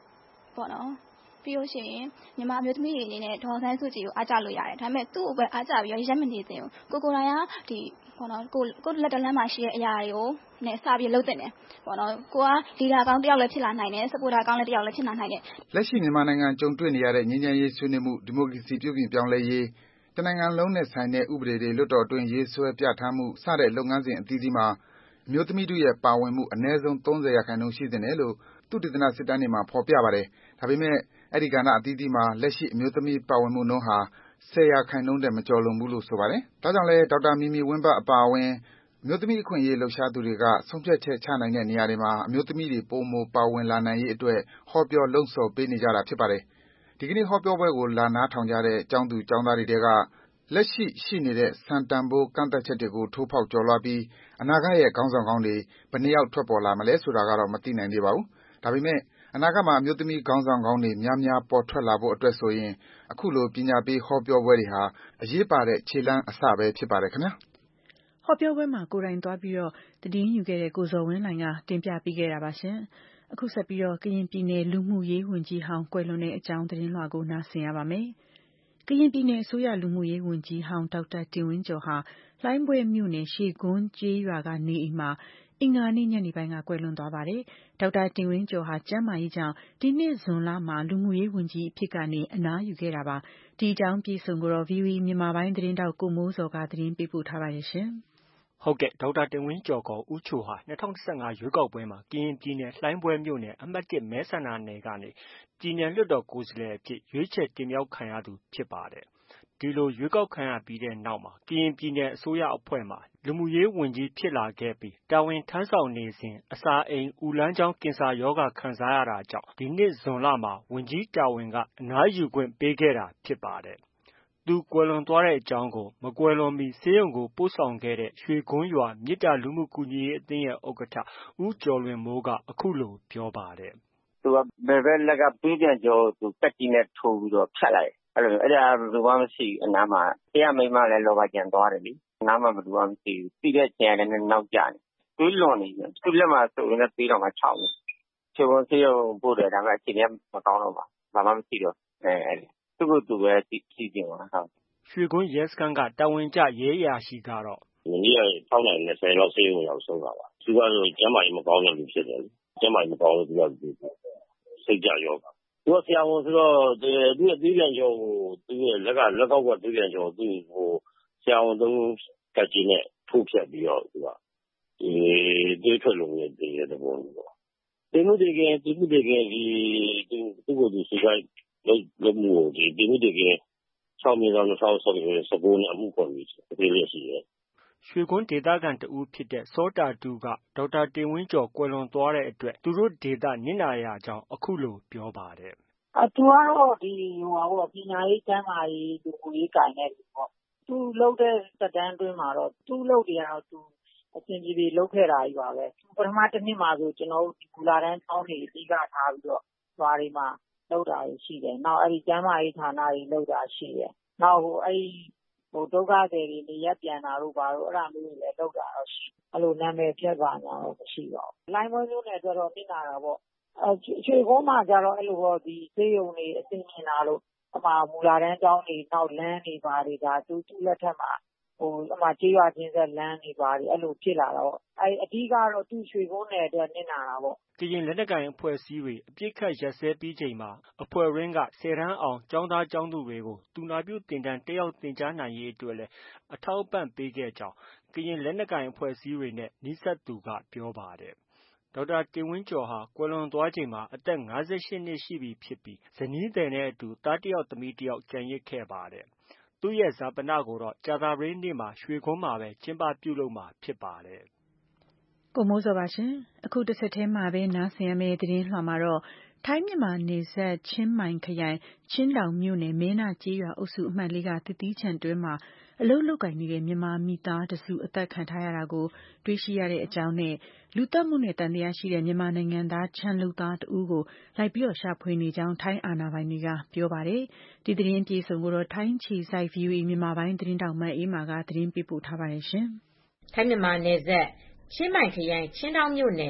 ပေါ့နော်ပြီးလို့ရှိရင်မြန်မာအမျိုးသမီးတွေအနေနဲ့ဒေါ်ဆန်းစုကြည်ကိုအားကြလို့ရတယ်ဒါပေမဲ့သူ့ကိုပဲအားကြပြီးတော့ရက်မနေသင့်ဘူးကိုကိုတိုင်းကဒီပေါ့နော်ကိုကိုလက်တလန်းမှာရှိတဲ့အရာတွေကိုနဲ့စပြီးလှုပ်တင်တယ်ပေါ့နော်ကိုကလီဒါကောင်းတယောက်လည်းဖြစ်လာနိုင်တယ်စပိုတာကောင်းလည်းတယောက်လည်းဖြစ်လာနိုင်တယ်လက်ရှိမြန်မာနိုင်ငံကြုံတွေ့နေရတဲ့ငြိမ်းချမ်းရေးဆွေးနွေးမှုဒီမိုကရေစီပြုပြင်ပြောင်းလဲရေးတနိုင်ငံလုံးနဲ့ဆိုင်တဲ့ဥပဒေတွေလွတ်တော်အတွင်းရေးဆွဲပြဋ္ဌာန်းမှုစတဲ့လုပ်ငန်းစဉ်အသီးသီးမှာအမျိုးသမီးတို့ရဲ့ပါဝင်မှုအနည်းဆုံးသုံးဆယ်ရာခိုင်နှုန်းရှိသင့်တယ်လို့သုတေသနစစ်တမ်းတွေမှာဖော်ပြပါတယ်ဒါပေမဲ့အဲဒီကဏ္ဍအသီးသီးမှာလက်ရှိအမျိုးသမီးပါဝင်မှုနှုန်းဟာဆယ်ရာခိုင်နှုန်းထက်မကျော်လွန်ဘူးလို့ဆိုပါတယ်ဒါကြောင့်လဲဒေါက်တာမီမီဝင်းဘတ်အပါအဝင်အမျိုးသမီးအခွင့်အရေးလှုပ်ရှားသူတွေကဆုံးဖြတ်ချက်ချနိုင်တဲ့နေရာတွေမှာအမျိုးသမီးတွေပိုမိုပါဝင်လာနိုင်ရေးအတွက်ဟောပြောလှုံ့ဆော်ပေးနေကြတာဖြစ်ပါတယ်ဒီကနေ့ဟောပြောပွဲကိုလာနားထောင်ကြတဲ့ကျောင်းသူကျောင်းသားတွေထဲကလက်ရှိရှိနေတဲ့စံတန်ဖိုးကန့်သက်ချက်တွေကိုထိုးဖောက်ကျော်လွှားပြီးအနာဂတ်ရဲ့ခေါင်းဆောင်ကောင်းတွေဘယ်နှယောက်ထွက်ပေါ်လာမလဲဆိုတာကတော့မသိနိုင်သေးပါဘူးဒါပေမဲ့အနာဂတ်မှာအမျိုးသမီးခေါင်းဆောင်ကောင်းတွေများများပေါ်ထွက်လာဖို့အတွက်ဆိုရင်အခုလိုပညာပေးဟောပြောပွဲတွေဟာအရေးပါတဲ့ခြေလှမ်းအစပဲဖြစ်ပါတယ်ခင်ဗျာဟောပြောပွဲမှာကိုယ်တိုင်သွားပြီးတော့သတင်းယူခဲ့တဲ့ကိုဇော်ဝင်းလှိုင်ကတင်ပြပေးခဲ့တာပါရှင်အခုဆက်ပြီးတော့ကရင်ပြည်နယ်လူမှုရေးဝန်ကြီးဟောင်းကွယ်လွန်တဲ့အကြောင်းသတင်းလွှာကိုနားဆင်ရပါမယ်ကရင်ပြည်နယ်အစိုးရလူမှုရေးဝန်ကြီးဟောင်းဒေါက်တာတင်ဝင်းကျော်ဟာလှိုင်းဘွဲမြို့နယ်ရှေကွန်းကျေးရွာကနေအိမ်မှာအင်္ဂါနေ့ညနေပိုင်းကကွယ်လွန်သွားပါတယ်ဒေါက်တာတင်ဝင်းကျော်ဟာကျန်းမာရေးကြောင့်ဒီနှစ်ဇွန်လမှာလူမှုရေးဝန်ကြီးအဖြစ်ကနေအနားယူခဲ့တာပါဒီအကြောင်းပြည်စုံကိုတော့ ဗီအိုအေ မြန်မာပိုင်းသတင်းတောက်ကိုမိုးစော်ကသတင်းပေးပို့ထားပါတယ်ရှင်ဟုတ်ကဲ့ဒေါက်တာတင်ဝင်းကျော်ကဦးချိုဟာ၂၀၁၅ရွေးကောက်ပွဲမှာကရင်ပြည်နယ်လှိုင်းဘွဲမြို့နယ်အမှတ်၁မဲဆန္ဒနယ်ကနေပြည်နယ်လွှတ်တော်ကိုယ်စားလှယ်အဖြစ်ရွေးချယ်တင်မြှောက်ခံရသူဖြစ်ပါတယ်ဒီလိုရွေးကောက်ခံရပြီးတဲ့နောက်မှာကရင်ပြည်နယ်အစိုးရအဖွဲ့မှာလူမှုရေးဝန်ကြီးဖြစ်လာခဲ့ပြီးတာဝန်ထမ်းဆောင်နေစဉ်အစာအိမ်၊အူလမ်းကြောင်းကင်ဆာရောဂါခံစားရတာကြောင့်ဒီနှစ်ဇွန်လမှာဝန်ကြီးတာဝန်ကအနားယူခွင့်ပေးခဲ့တာဖြစ်ပါတယ်သူကွယ်လွန်သွားတဲ့အကြောင်းကိုမကွယ်လွန်မီဆေးရုံကိုပို့ဆောင်ခဲ့တဲ့ရွှေဂွန်းရွာမေတ္တာလူမှုကူညီရေးအသင်းရဲ့ဥက္ကဋ္ဌဦးကျော်လွင်မိုးကအခုလိုပြောပါတယ်သူကဘယ်ဘက်လက်ကပေးပြန်ကြောသူကက်ကြီးနဲ့ထိုးပြီးတော့ဖြတ်လိုက်အဲ့လိုအဲ့ဒါဘယ်သူမှမရှိအနားမှာတရားမိမလည်းလောကကျန်သွားတယ်လေအနားမှာဘယ်သူမှမရှိဘူးပြီးတဲ့ချိန်ကလည်းနောက်ကျနေတွေးလွန်နေတယ်သူ့လက်မှာဆိုရင်လည်းပြီးတော့မှခြောက်နေချေဘုံဆေးရုံပို့တယ်ဒါပေမဲ့အချိန်လည်းမကောင်းတော့ပါဘာမှမရှိတော့အဲအဲ့သူ့ကိုသူပဲစီစဉ်ပါဟုတ်ရွှေကွန်းရဲစခန်းကတာဝန်ကျရဲအရာရှိကတော့ဒီနေ့က၆နာရီ၂၀လောက်ဆေးရုံရောက်ဆုံးတာပါသူကတော့ကျန်းမာရေးမကောင်းတဲ့လူဖြစ်တယ်ကျန်းမာရေးမကောင်းလို့သူကစိတ်ကြရောပါသူကဆရာဝန်ဆိုတော့သူ့ရဲ့သေးပြန်ကျော်ကိုသူ့ရဲ့လက်ကလက်ကောက်ကသေးပြန်ကျော်သူ့ဟိုဆရာဝန်သုံးကတ်ကြီးနဲ့ထိုးဖြတ်ပြီးတော့သူကဒီတွေးထွက်လို့ရတဲ့တဲ့ပုံပေါ့ဒီမှုတွေကဒီမှုတွေကဒီသူ့ကိုသူစိတ်လိုက်လုံးလုံးမှုဒီဒီမှုတွေက၆မိနစ်လောက်၂၀၁၉နဲ့အမှုခေါ်ပြီးပြေးရရှိတယ်ရွှေကွန်းဒေသခံတဦးဖြစ်တဲ့စောတာတူကဒေါက်တာတင်ဝင်းကျော်ကွယ်လွန်သွားတဲ့အတွက်သူတို့ဒေသနစ်နာရကြောင်းအခုလိုပြောပါတယ်အတူကတော့ဒီဟိုဟာပညာရေးကျန်းမာရေးလူမှုရေးကိုင်တဲ့လူပေါ့သူလုပ်တဲ့သက်တမ်းအတွင်းမှာတော့သူ့လုပ်တွေကတော့သူအစဉ်ကြီးပြီးလုပ်ခဲ့တာကြီးပါပဲပထမတစ်နှစ်မှာဆိုကျွန်တော်တို့ဒီကူလာတန်းချောင်းတွေအဓိကထားပြီးတော့ဇွာတွေမှာလုပ်တာရှိတယ်နောက်အဲ့ဒီကျန်းမာရေးဌာနတွေလုပ်တာရှိတယ်နောက်ဟိုအဲ့ဟိုဒုက္ခသည်တွေနေရပ်ပြန်တာတို့ဘာလို့အဲ့ဒါမျိုးတွေလည်းလုပ်တာတော့ရှိအဲ့လိုနာမည်ပြတ်ပါညာတော့မရှိပါဘူးလိုင်းမွေးမျိုးနဲ့ဆိုတော့သိနာတာပေါ့အဲရွှေကုန်းမှာကြတော့အဲ့လိုပေါ့ဒီစေးရုံတွေအသိမြင်လာလို့အမှမူလာတန်းကျောင်းတွေနောက်လမ်းတွေပါတွေဒါသူသူ့လက်ထက်မှာဟိုအမှကြေးရွာချင်းဆက်လမ်းတွေပါတွေအဲ့လိုဖြစ်လာတော့အဲ့အဓိကတော့သူ့ရွှေကုန်းနယ်အတွက်နစ်နာတာပေါ့ကရင်လက်နက်ကိုင်အဖွဲ့အစည်းတွေအပြစ်ခတ်ရက်စဲပြီးချိန်မှာအဖွဲ့ရင်းကဆယ်တန်းအောင်ကျောင်းသားကျောင်းသူတွေကိုတူနာပြုတင်တန်းတက်ရောက်သင်ကြားနိုင်ရေးအတွက်လည်းအထောက်အပံ့ပေးခဲ့ကြောင်းကရင်လက်နက်ကိုင်အဖွဲ့အစည်းတွေနဲ့နီးစပ်သူကပြောပါတယ်ဒေါက်တာတင်ဝင်းကျော်ဟာကွယ်လွန်သွားချိန်မှာအသက်၅၈နှစ်ရှိပြီဖြစ်ပြီးဇနီးသည်နဲ့အတူသားတစ်ယောက်သမီးတစ်ယောက်ကျန်ရစ်ခဲ့ပါတယ်သူ့ရဲ့ဈာပနကိုတော့ကြာသပတေးနေ့မှာရွှေကွန်းမှာပဲကျင်းပပြုလုပ်မှာဖြစ်ပါတယ်ကိုမိုးစောပါရှင်အခုတစ်ဆက်တည်းမှာပဲနားဆင်ရမယ့်သတင်းလွှာမှာတော့ထိုင်းမြန်မာနယ်စပ်ချင်းမိုင်ခရိုင်ချင်းတောင်မြို့နယ်မဲနာကျေးရွာအုပ်စုအမှတ်လေးကတတိချံတွဲမှာအလုတ်လုတ်ကင်နေတဲ့မြန်မာမိသားတစုအသက်ခံထားရတာကိုတွေ့ရှိရတဲ့အကြောင်းနဲ့လူသက်မှုနဲ့တန်တရားရှိတဲ့မြန်မာနိုင်ငံသားချမ်းလူသားတဦးကိုလိုက်ပြီးတော့ရှာဖွေနေကြောင်းထိုင်းအာဏာပိုင်တွေကပြောပါတယ်ဒီသတင်းပြေဆုံးကိုတော့ထိုင်းချီစိုက် ဗီအိုအေ မြန်မာပိုင်းသတင်းတောက်မတ်အေးမာကသတင်းပေးပို့ထားပါတယ်ရှင်ထိုင်းမြန်မာနယ်စပ်ချင်းမိုင်ခရိုင်ချင်းတောင်မြို့နယ်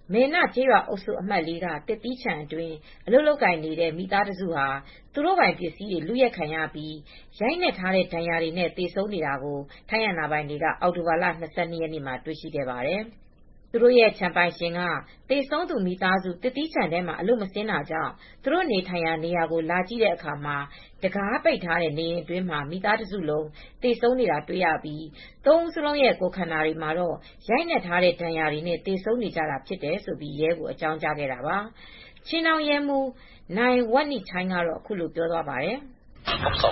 မေနကျေးရွာအုပ်စုအမှတ်လေးကတစ်သီးခြံအတွင်းအလုပ်လုပ်ကိုင်နေတဲ့မိသားစုဟာသူတို့ပိုင်ပစ္စည်းတွေလုယက်ခံရပြီးရိုက်နှက်ထားတဲ့ဒဏ်ရာတွေနဲ့သေဆုံးနေတာကိုထိုင်းအာဏာပိုင်တွေကအောက်တိုဘာလ ၂၂ ရက်နေ့မှာတွေ့ရှိခဲ့ပါတယ်။ သူတို့ရဲ့ခြံပိုင်ရှင်ကသေဆုံးသူမိသားစုတစ်သီးခြံထဲမှာအလုပ်မဆင်းတာကြောင့်သူတို့နေထိုင်ရာနေရာကိုလာကြည့်တဲ့အခါမှာတံခါးပိတ်ထားတဲ့နေအိမ်အတွင်းမှာမိသားစုလုံးသေဆုံးနေတာတွေ့ရပြီးသုံးဦးစလုံးရဲ့ကိုယ်ခန္ဓာတွေမှာတော့ရိုက်နှက်ထားတဲ့ဒဏ်ရာတွေနဲ့သေဆုံးနေကြတာဖြစ်တယ်လို့ရဲကိုအကြောင်းကြားခဲ့တာပါ။ချင်းတောင်ရဲမှူးနိုင်ဝက်နိချိုင်းကတော့အခုလိုပြောသွားပါတယ်။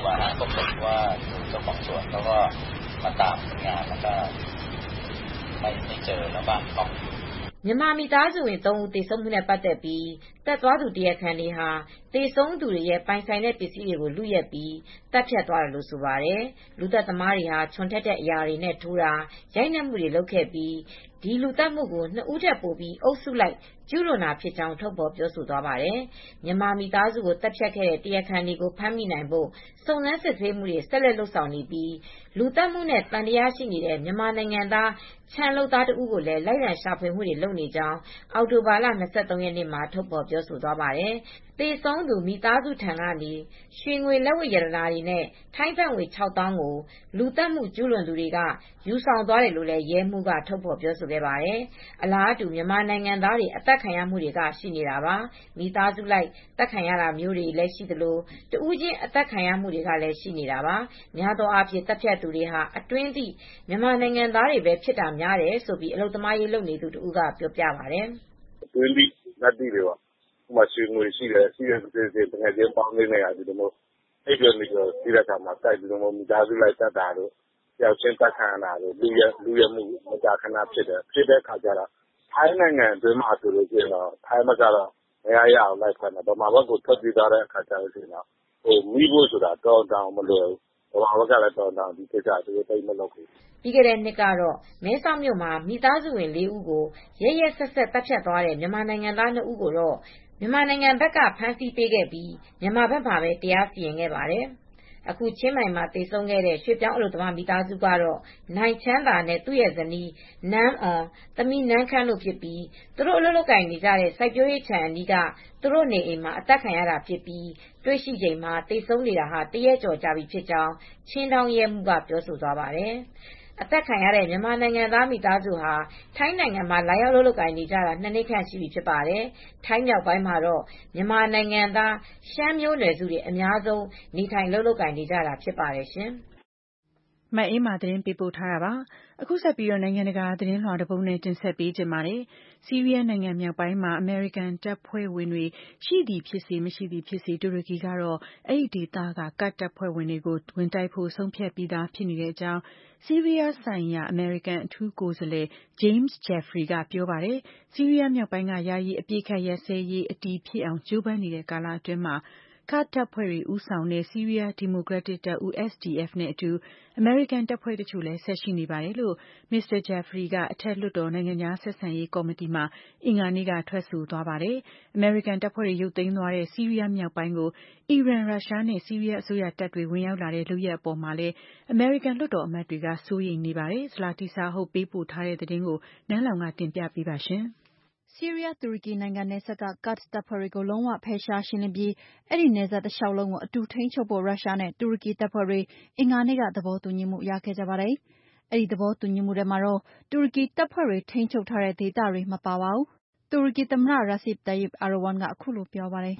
မြန်မာမိသားစုဝင်သုံးဦးသေဆုံးမှုနဲ့ပတ်သက်ပြီးသတ်သွားသူတရားခံတွေဟာသေဆုံးသူတွေရဲ့ပိုင်ဆိုင်တဲ့ပစ္စည်းတွေကိုလုယက်ပြီးသတ်ဖြတ်သွားတယ်လို့ဆိုပါတယ်။လူသတ်သမားတွေဟာချွန်ထက်တဲ့အရာတွေနဲ့ထိုးတာရိုက်နှက်မှုတွေလုပ်ခဲ့ပြီးဒီလူသတ်မှုကိုနှစ်ဦးထက်ပိုပြီးအုပ်စုလိုက်ကျူးလွန်တာဖြစ်ကြောင်းထုတ်ဖော်ပြောဆိုသွားပါတယ်။မြန်မာမိသားစုကိုသတ်ဖြတ်ခဲ့တဲ့တရားခံတွေကိုဖမ်းမိနိုင်ဖို့စုံစမ်းစစ်ဆေးမှုတွေဆက်လက်လုပ်ဆောင်နေပြီးလူသတ်မှုနဲ့သံသယရှိနေတဲ့မြန်မာနိုင်ငံသားခြံလုပ်သားတဦးကိုလည်းလိုက်လံရှာဖွေမှုတွေလုပ်နေကြောင်းအောက်တိုဘာလ ၂၃ ရက်နေ့မှာထုတ်ဖော်ပြောဆိုသွားပါတယ်။သေဆုံးသူမိသားစုထံကနေရွှေငွေလက်ဝတ်ရတနာတွေနဲ့ထိုင်းဘတ်ငွေ ခြောက်သောင်းကိုလူသတ်မှုကျူးလွန်သူတွေကယူဆောင်သွားတယ်လို့လည်းရဲမှူးကထုတ်ဖော်ပြောဆိုခဲ့ပါတယ်။အလားတူမြန်မာနိုင်ငံသားတွေအသတ်ခံရမှုတွေကရှိနေတာပါ။မိသားစုလိုက်သတ်ခံရတာမျိုးတွေလည်းရှိသလိုတဦးချင်းအသတ်ခံရမှုတွေကလည်းရှိနေတာပါ။များသောအားဖြင့်သတ်ဖြတ်သူတွေဟာအတွင်းသည့်မြန်မာနိုင်ငံသားတွေပဲဖြစ်တာများတယ်လို့အလုပ်သမားရေးလုပ်နေသူတဦးကပြောပြပါတယ်။ "အတွင်းသည့်နတ်သည့်တွေပါ။ရွှေငွေရှိတယ်ရှိတဲ့တကယ်ချင်းပေါင်းသိမ်းတဲ့ဒီလိုမျိုးအိပ်ပျော်နေပျော်ပြီးတဲ့အခါမှာတိုက်ပြီးတော့မိသားစုလိုက်သတ်တာတို့တယောက်ချင်းသတ်ခံရတာတို့လူရဲလူရဲမှုမကြာခဏဖြစ်တယ်ဖြစ်တဲ့အခါကျတော့ထိုင်းနိုင်ငံအတွင်းမှာဆိုလို့ရှိရင်တော့ထိုင်းဘက်ကတော့မရရအောင်လိုက်ဖမ်းတယ်ဗမာဘက်ကိုထွက်ပြေးသွားတဲ့အခါကျတော့ဟိုမိဖို့ဆိုတာတော့တောင်းမလွယ်ဘူးဗမာဘက်ကလည်းတောင်းတောင်းဒီကိစ္စသူတို့သိမလုပ်ဘူးပြီးခဲ့တဲ့နှစ်ကတော့မဲဆောက်မြို့မှာမိသားစုဝင်လေးဦးကိုရက်ရက်ဆက်ဆက်တပ်ဖြတ်သွားတဲ့မြန်မာနိုင်ငံသားနှစ်ဦးကိုတော့မြန်မာနိုင်ငံဘက်ကဖမ်းဆီးပေးခဲ့ပြီးမြန်မာဘက်မှာပဲတရားစီရင်ခဲ့ပါတယ်။အခုချင်းမိုင်မှာသေဆုံးခဲ့တဲ့ရွှေပြောင်းအလုပ်သမားမိသားစုကတော့နိုင်ချမ်းသာနဲ့သူ့ရဲ့ဇနီးနန်းအွန်သမီးနန်းခမ်းတို့ဖြစ်ပြီးသူတို့အလုပ်လုပ်ကိုင်နေကြတဲ့စိုက်ပျိုးရေးခြံအနီးကသူတို့နေအိမ်မှာအသတ်ခံရတာဖြစ်ပြီးတွေ့ရှိချိန်မှာသေဆုံးနေတာဟာတရက်ကျော်ကြာပြီဖြစ်ကြောင်းချင်းတောင်ရဲမှူးကပြောဆိုသွားပါတယ်။အသတ်ခံရတဲ့မြန်မာနိုင်ငံသားမိသားစုဟာထိုင်းနိုင်ငံမှာလာရောက်လုပ်ကိုင်နေကြတာနှစ်နှစ်ခန့်ရှိပြီဖြစ်ပါတယ်။ထိုင်းမြောက်ပိုင်းမှာတော့မြန်မာနိုင်ငံသားရှမ်းမျိုးနွယ်စုတွေအများဆုံးနေထိုင်လုပ်ကိုင်နေကြတာဖြစ်ပါတယ်ရှင်။မအေးမာသတင်းပေးပို့ထားတာပါ။အခုဆက်ပြီးနိုင်ငံတကာသတင်းလွှာတပုဒ်နဲ့တင်ဆက်ပေးချင်ပါတယ်။ဆီးရီးယားနိုင်ငံမြောက်ပိုင်းမှာအမေရိကန်တပ်ဖွဲ့ဝင်တွေရှိသည်ဖြစ်စေမရှိသည်ဖြစ်စေတူရကီကတော့အဲဒီဒေသကကာ့ဒ်တပ်ဖွဲ့ဝင်တွေကိုဝင်တိုက်ဖို့ဆုံးဖြတ်ပြီးသားဖြစ်နေတဲ့အကြောင်းဆီးရီးယားဆိုင်ရာအမေရိကန်အထူးကိုယ်စားလှယ် James Jeffrey ကပြောပါတယ်။ဆီးရီးယားမြောက်ပိုင်းကယာယီအပစ်အခတ်ရပ်စဲရေးအတည်ဖြစ်အောင်ကြိုးပမ်းနေတဲ့ကာလအတွင်းမှာကာ့ဒ်တပ်ဖွဲ့တွေဦးဆောင်တဲ့ဆီးရီးယားဒီမိုကရက်တစ်တပ်ဦး S D F နဲ့အတူအမေရိကန်တပ်ဖွဲ့တချို့လည်းဆက်ရှိနေပါတယ်လို့မစ္စတာ Jeffrey ကအထက်လွှတ်တော်နိုင်ငံခြားဆက်ဆံရေးကော်မတီမှာအင်္ဂါနေ့ကထွက်ဆိုသွားပါတယ်။အမေရိကန်တပ်ဖွဲ့တွေရုပ်သိမ်းသွားတဲ့ဆီးရီးယားမြောက်ပိုင်းကိုအီရန်ရုရှားနဲ့ဆီးရီးယားအစိုးရတပ်တွေဝင်ရောက်လာတဲ့လုပ်ရပ်အပေါ်မှာလည်းအမေရိကန်လွှတ်တော်အမတ်တွေကစိုးရိမ်နေပါတယ်။ဇလာတိစာဟုတ်ပေးပို့ထားတဲ့သတင်းကိုနန်းလောင်ကတင်ပြပေးပါရှင်။ဆီးရီးယား-တူရကီနိုင်ငံနယ်စပ်ကကာ့ဒ်တပ်ဖွဲ့တွေကိုလုံးဝဖယ်ရှားရှင်းလင်းပြီးအဲဒီနယ်စပ်တလျှောက်လုံးကိုအတူထိန်းချုပ်ဖို့ရုရှားနဲ့တူရကီတပ်ဖွဲ့တွေအင်္ဂါနေ့ကသဘောတူညီမှုရခဲ့ကြပါတယ်။အဲဒီသဘောတူညီမှုထဲမှာတော့တူရကီတပ်ဖွဲ့တွေထိန်းချုပ်ထားတဲ့ဒေသတွေမပါပါဘူး။တူရကီသမ္မတ Recep Tayyip Erdogan ကအခုလိုပြောပါတယ်။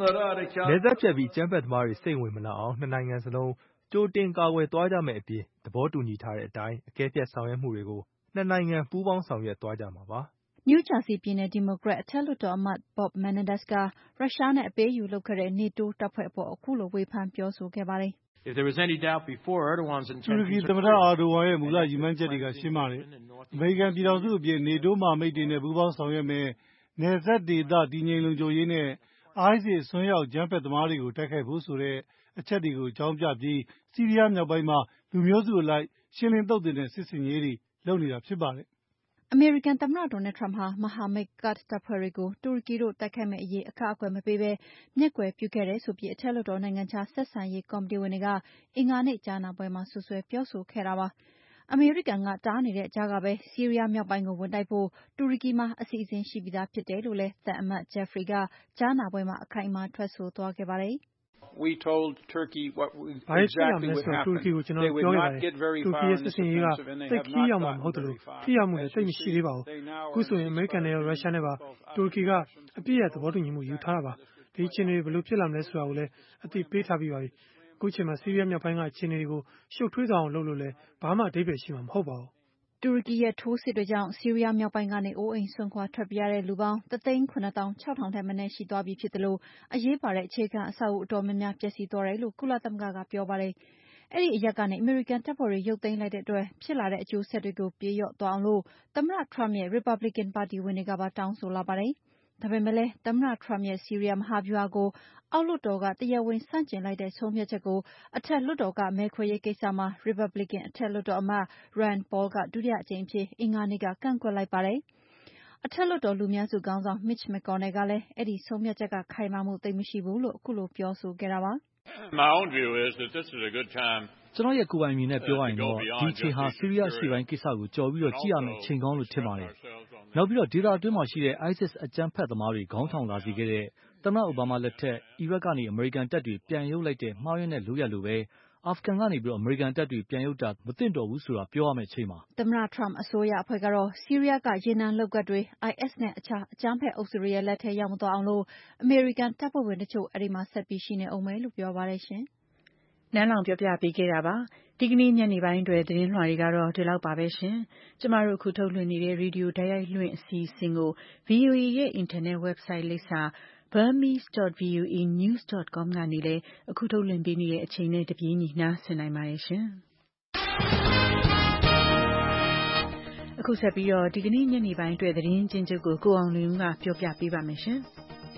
"နယ်စပ်ဖြတ်ပြီးအကြမ်းဖက်သမားတွေစိတ်ဝင်မလာအောင်နှစ်နိုင်ငံစလုံးကြိုတင်ကာကွယ်သွားကြမယ့်အပြင်သဘောတူညီထားတဲ့အတိုင်းအကဲဖြတ်ဆောင်ရွက်မှုတွေကိုနှစ်နိုင်ငံပူးပေါင်းဆောင်ရွက်သွားကြမှာပါ။နယူးဂျာစီပြည်နယ်ဒီမိုကရက်အထက်လွှတ်တော်အမတ် Bob Menendez ကရုရှားနဲ့အပေးအယူလုပ်ခဲ့တဲ့နေတိုးတပ်ဖွဲ့အပေါ်အခုလိုဝေဖန်ပြောဆိုခဲ့ပါတယ်။ "တူရကီသမ္မတ Erdogan ရဲ့မူလရည်မှန်းချက်တွေကရှင်းပါတယ်။အမေရိကန်ပြည်ထောင်စုအပြင်နေတိုးမဟာမိတ်တွေနဲ့ပူးပေါင်းဆောင်ရွက်မယ်နယ်စပ်ဒေသတည်ငြိမ်လုံခြုံရေးနဲ့ အိုက်အက်စ်အစွန်းရောက်အကြမ်းဖက်သမားတွေကိုတိုက်ခိုက်ဖို့ဆိုတဲ့အချက်တွေကိုအကြောင်းပြပြီးဆီးရီးယားမြောက်ပိုင်းမှာလူမျိုးစုအလိုက်ရှင်းလင်းသုတ်သင်တဲ့စစ်ဆင်ရေးတွေလုပ်နေတာဖြစ်ပါတယ်။ " အမေရိကန်သမ္မတ Donald Trump ဟာမဟာမိတ်ကာ့ဒ်တပ်ဖွဲ့တွေကိုတူရကီတို့တိုက်ခိုက်မယ့်အရေးအခက်အခဲမပေးဘဲမျက်ကွယ်ပြုခဲ့တယ်ဆိုပြီးအထက်လွှတ်တော်နိုင်ငံခြားဆက်ဆံရေးကော်မတီဝင်တွေကအင်္ဂါနေ့ကြားနာပွဲမှာစွပ်စွဲပြောဆိုခဲ့တာပါ။အမေရိကန်ကတားနေတဲ့ကြားကပဲဆီးရီးယားမြောက်ပိုင်းကိုဝင်တိုက်ဖို့တူရကီမှာအစီအစဉ်ရှိပြီးသားဖြစ်တယ်လို့လည်းသံအမတ် Jeffrey ကကြားနာပွဲမှာအခိုင်အမာထွက်ဆိုသွားခဲ့ပါတယ်။ We told Turkey what exactly would happen. They would not get very far in this offensive, and they have not gotten very far. As you see, they now are in a ceasefire agreement. အပြည့်ရဲ့သဘောတူညီမှုယူထားတာပါ။ဒီအခြေအနေတွေဘယ်လိုဖြစ်လာမလဲဆိုတာကိုလည်းအသိပေးထားပြီးပါပြီ။အခုချိန်မှာဆီးရီးယားမြောက်ပိုင်းကအခြေအနေတွေကိုရှုပ်ထွေးသွားအောင်လုပ်လို့လည်းဘာမှအဓိပ္ပာယ်ရှိမှာမဟုတ်ပါဘူး။တူရကီရဲ့ထိုးစစ်တွေကြောင့်ဆီးရီးယားမြောက်ပိုင်းကနေအိုးအိမ်စွန့်ခွာထွက်ပြေးရတဲ့လူပေါင်းတစ်သိန်းခုနှစ်သောင်းခြောက်ထောင်ထက်မနည်းရှိသွားပြီဖြစ်တယ်လို့အရေးပါတဲ့အခြေခံအဆောက်အဦအတော်များများပျက်စီးသွားတယ်လို့ကုလသမဂ္ဂကပြောပါတယ်။အဲဒီအရပ်ကနေအမေရိကန်တပ်ဖွဲ့တွေရုပ်သိမ်းလိုက်တဲ့အတွက်ဖြစ်လာတဲ့အကျိုးဆက်တွေကိုပြေလျော့သွားအောင်လို့သမ္မတထရမ့်ရဲ့ Republican ပါတီဝင်တွေကပါတောင်းဆိုလာပါတယ်။ဒါပေမဲ့လည်းသမ္မတထရမ့်ရဲ့ဆီးရီးယားမဟာဗျူဟာကိုအောက်လွှတ်တော်ကတရားဝင်ဆန့်ကျင်လိုက်တဲ့ဆုံးဖြတ်ချက်ကိုအထက်လွှတ်တော်ကမဲခွဲရေးကိစ္စမှာ Republican အထက်လွှတ်တော်အမတ် Rand Paul ကဒုတိယအကြိမ်အဖြစ်အင်္ဂါနေ့ကကန့်ကွက်လိုက်ပါတယ်။အထက်လွှတ်တော်လူများစုခေါင်းဆောင် Mitch McConnell ကလည်းအဲဒီဆုံးဖြတ်ချက်ကခိုင်မာမှုသိပ်မရှိဘူးလို့အခုလိုပြောဆိုခဲ့တာပါ။ My own view is that this is a good time ကျွန်တော်ရဲ့ကိုယ်ပိုင်အမြင်နဲ့ပြောရရင်တော့ဒီအချိန်ဟာဆီးရီးယားအရှေ့ပိုင်းကိစ္စကိုကြော်ပြီးတော့ကြည့်ရမယ့်အချိန်ကောင်းလို့ထင်ပါတယ်။နောက်ပြီးတော့ဒေသအတွင်းမှာရှိတဲ့ ISIS အကြမ်းဖက်သမားတွေခေါင်းထောင်လာစေခဲ့တဲ့သမ္မတအိုဘားမားလက်ထက်အီရတ်ကနေအမေရိကန်တပ်တွေပြန်ရုပ်လိုက်တဲ့မှားယွင်းတဲ့လုပ်ရပ်လိုပဲအာဖဂန်ကနေပြီးတော့အမေရိကန်တပ်တွေပြန်ရုပ်တာမသင့်တော်ဘူးဆိုတာပြောရမယ့်အချိန်ပါ။သမ္မတထရမ့်အစိုးရအဖွဲ့ကတော့ဆီးရီးယားကရေနံလုပ်ကွက်တွေ IS နဲ့အခြားအကြမ်းဖက်အုပ်စုတွေရဲ့လက်ထဲရောက်မသွားအောင်လို့အမေရိကန်တပ်ဖွဲ့ဝင်တချို့အဲဒီမှာဆက်ပြီးရှိနေအောင်မယ်လို့ပြောပါတယ်ရှင်။နန်းလောင်ပြောပြပေးခဲ့တာပါ။ဒီကနေ့ညနေပိုင်းတွေသတင်းလွှာတွေကတော့ဒီလောက်ပါပဲရှင်။ကျမတို့အခုထုတ်လွှင့်နေတဲ့ရေဒီယိုတိုက်ရိုက်လွှင့်အစီအစဉ်ကို ဗွီအိုအေ ရဲ့အင်တာနက် website လိပ်စာ burmese dot v o a news dot com ကနေလည်းအခုထုတ်လွှင့်ပေးနေတဲ့အချိန်နဲ့တပြေးညီနားဆင်နိုင်ပါတယ်ရှင်။အခုဆက်ပြီးတော့ဒီကနေ့ညနေပိုင်းအတွက်သတင်းချင်းချုပ်ကိုကိုအောင်လွင်ဦးကပြောပြပေးပါမယ်ရှင်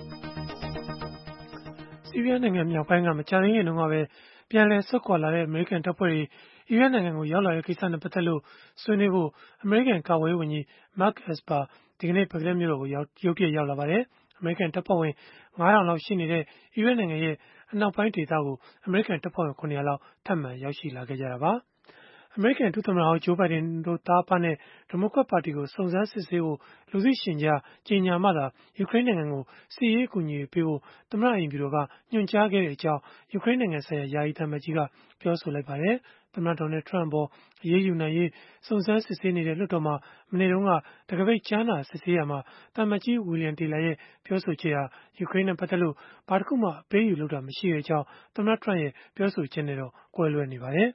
။ဆီးရီးယားနိုင်ငံမြောက်ပိုင်းကမကြာသေးခင်တုန်းကပဲပြန်လည်ဆုတ်ခွာလာတဲ့အမေရိကန်တပ်ဖွဲ့တွေအီရတ်နိုင်ငံကိုရောက်လာတဲ့ကိစ္စနဲ့ပတ်သက်လို့ဆွေးနွေးဖို့အမေရိကန်ကာကွယ်ရေးဝန်ကြီး Mark Esper ဒီကနေ့ဘဂ္ဂဒက်မြို့တော်ကိုရောက်ရုတ်တရက်ရောက်လာပါတယ်။အမေရိကန်တပ်ဖွဲ့ဝင်ငါးထောင်လောက်ရှိနေတဲ့အီရတ်နိုင်ငံရဲ့အနောက်ပိုင်းဒေသကိုအမေရိကန်တပ်ဖွဲ့ဝင်ခုနှစ်ရာလောက်ထပ်မံရောက်ရှိလာခဲ့ကြတာပါ။အမေရိကန်ဒုသမ္မတဟောင်းဂျိုးဘိုင်ဒန်တို့သားအဖနဲ့ဒီမိုကရက်ပါတီကိုစုံစမ်းစစ်ဆေးဖို့လူသိရှင်ကြားကြေညာမှသာယူကရိန်းနိုင်ငံကိုစစ်ရေးအကူအညီပေးဖို့သမ္မတအိမ်ဖြူတော်ကညွှန်ကြားခဲ့တဲ့အကြောင်းယူကရိန်းနိုင်ငံဆိုင်ရာယာယီသံအမတ်ကြီးကပြောဆိုလိုက်ပါတယ်။သမ္မတဒေါ်နယ်ထရမ့်ပေါ်အရေးယူနိုင်ရေးစုံစမ်းစစ်ဆေးနေတဲ့လွှတ်တော်မှာမနေ့တုန်းကတကပိတ်ကြားနာစစ်ဆေးရမှာသံအမတ်ကြီးဝီလျံတေလာရဲ့ပြောဆိုချက်ဟာယူကရိန်းနဲ့ပတ်သက်လို့ဘာတစ်ခုမှအပေးအယူလုပ်တာမရှိတဲ့အကြောင်းသမ္မတထရမ့်ရဲ့ပြောဆိုချက်နဲ့တော့ကွဲလွဲနေပါတယ်။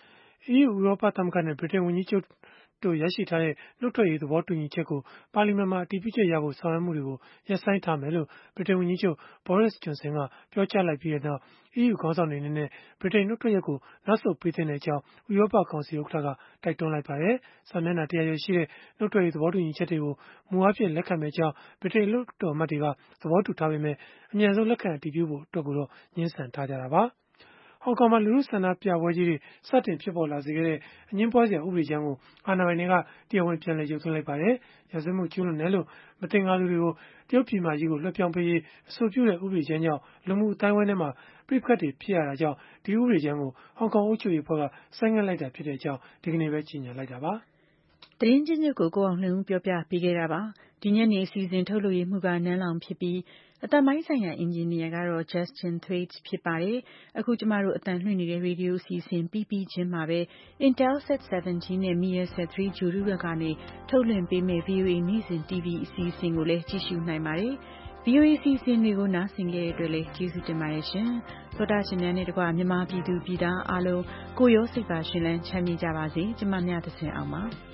E U ဥရောပသမဂ္ဂနဲ့ဗြိတိန်ဝန်ကြီးချုပ်တို့ရရှိထားတဲ့နှုတ်ထွက်ရေးသဘောတူညီချက်ကိုပါလီမန်မှာအတည်ပြုချက်ရဖို့ဆောင်ရွက်မှုတွေကိုရပ်ဆိုင်းထားမယ်လို့ဗြိတိန်ဝန်ကြီးချုပ် Boris Johnson ကပြောကြားလိုက်ပြီးတဲ့နောက် E U ခေါင်းဆောင်တွေအနေနဲ့ဗြိတိန်နှုတ်ထွက်ရေးကိုနောက်ဆုတ်ပေးသင့်တဲ့အကြောင်းဥရောပကောင်စီဥက္ကဋ္ဌကတိုက်တွန်းလိုက်ပါတယ်။စာမျက်နှာတစ်ရာကျော်ရှိတဲ့နှုတ်ထွက်ရေးသဘောတူညီချက်တွေကိုမူအားဖြင့်လက်ခံမယ့်အကြောင်းဗြိတိန်လွှတ်တော်အမတ်တွေကသဘောတူထားပေမဲ့အမြန်ဆုံးလက်ခံအတည်ပြုဖို့အတွက်ကိုတော့ငြင်းဆန်ထားကြတာပါ။ဟောင်ကောင်မှာလူထုဆန္ဒပြပွဲကြီးတွေစတင်ဖြစ်ပေါ်လာစေခဲ့တဲ့အငြင်းပွားစရာဥပဒေကြမ်းကိုအာဏာပိုင်တွေကတရားဝင်ပြန်လည်ရုပ်သိမ်းလိုက်ပါတယ်။ရာဇဝတ်မှုကျူးလွန်တယ်လို့မသင်္ကာသူတွေကိုတရုတ်ပြည်မကြီးကိုလွှဲပြောင်းပေးရေးအဆိုပြုတဲ့ဥပဒေကြမ်းကြောင့်လူမှုအသိုင်းအဝိုင်းထဲမှာပြိပခတ်တွေဖြစ်ရတာကြောင့်ဒီဥပဒေကြမ်းကိုဟောင်ကောင်အုပ်ချုပ်ရေးအဖွဲ့ကဆိုင်းငံ့လိုက်တာဖြစ်တဲ့အကြောင်းဒီကနေ့ပဲကြေညာလိုက်တာပါ။သတင်းချင်းချုပ်ကိုကိုအောင်လှဦးပြောပြပေးခဲ့တာပါ။ဒီညနေအစီအစဉ်ထုတ်လွှင့်ရေးမှူးကနန်းလောင်ဖြစ်ပြီးအသံပိုင်းဆိုင်ရာအင်ဂျင်နီယာကတော့ Justin Thwaites ဖြစ်ပါတယ်။အခုကျမတို့အသံလွှင့်နေတဲ့ရေဒီယိုအစီအစဉ်ပြီးပြီးချင်းမှာပဲ Intelsat ဆဗန်တီးနဲ့ Measat 3 ဂြိုဟ်တုတွေကနေထုတ်လွှင့်ပေးမယ့် ဗွီအိုအေနေ့စဉ် တီဗီအစီအစဉ်ကိုလည်းကြည့်ရှုနိုင်ပါတယ်။ ဗွီအိုအေအစီအစဉ်တွေကိုနားဆင်ကြတဲ့အတွက်လည်းကျေးဇူးတင်ပါတယ်ရှင်။သောတာရှင်များနဲ့တကွမြန်မာပြည်သူပြည်သားအားလုံးကိုရောစိတ်ပါရှင်လန်းချမ်းမြေ့ကြပါစေ။ကျမမြတ်သဇင်အောင်ပါ။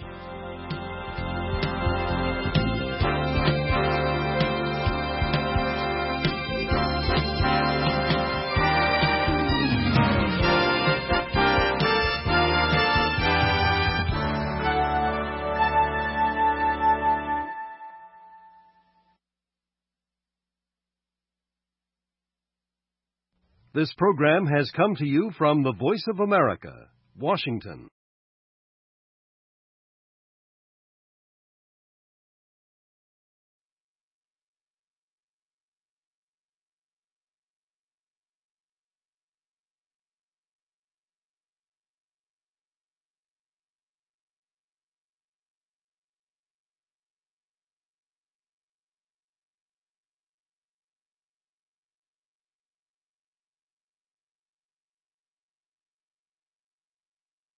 This program has come to you from the Voice of America, Washington.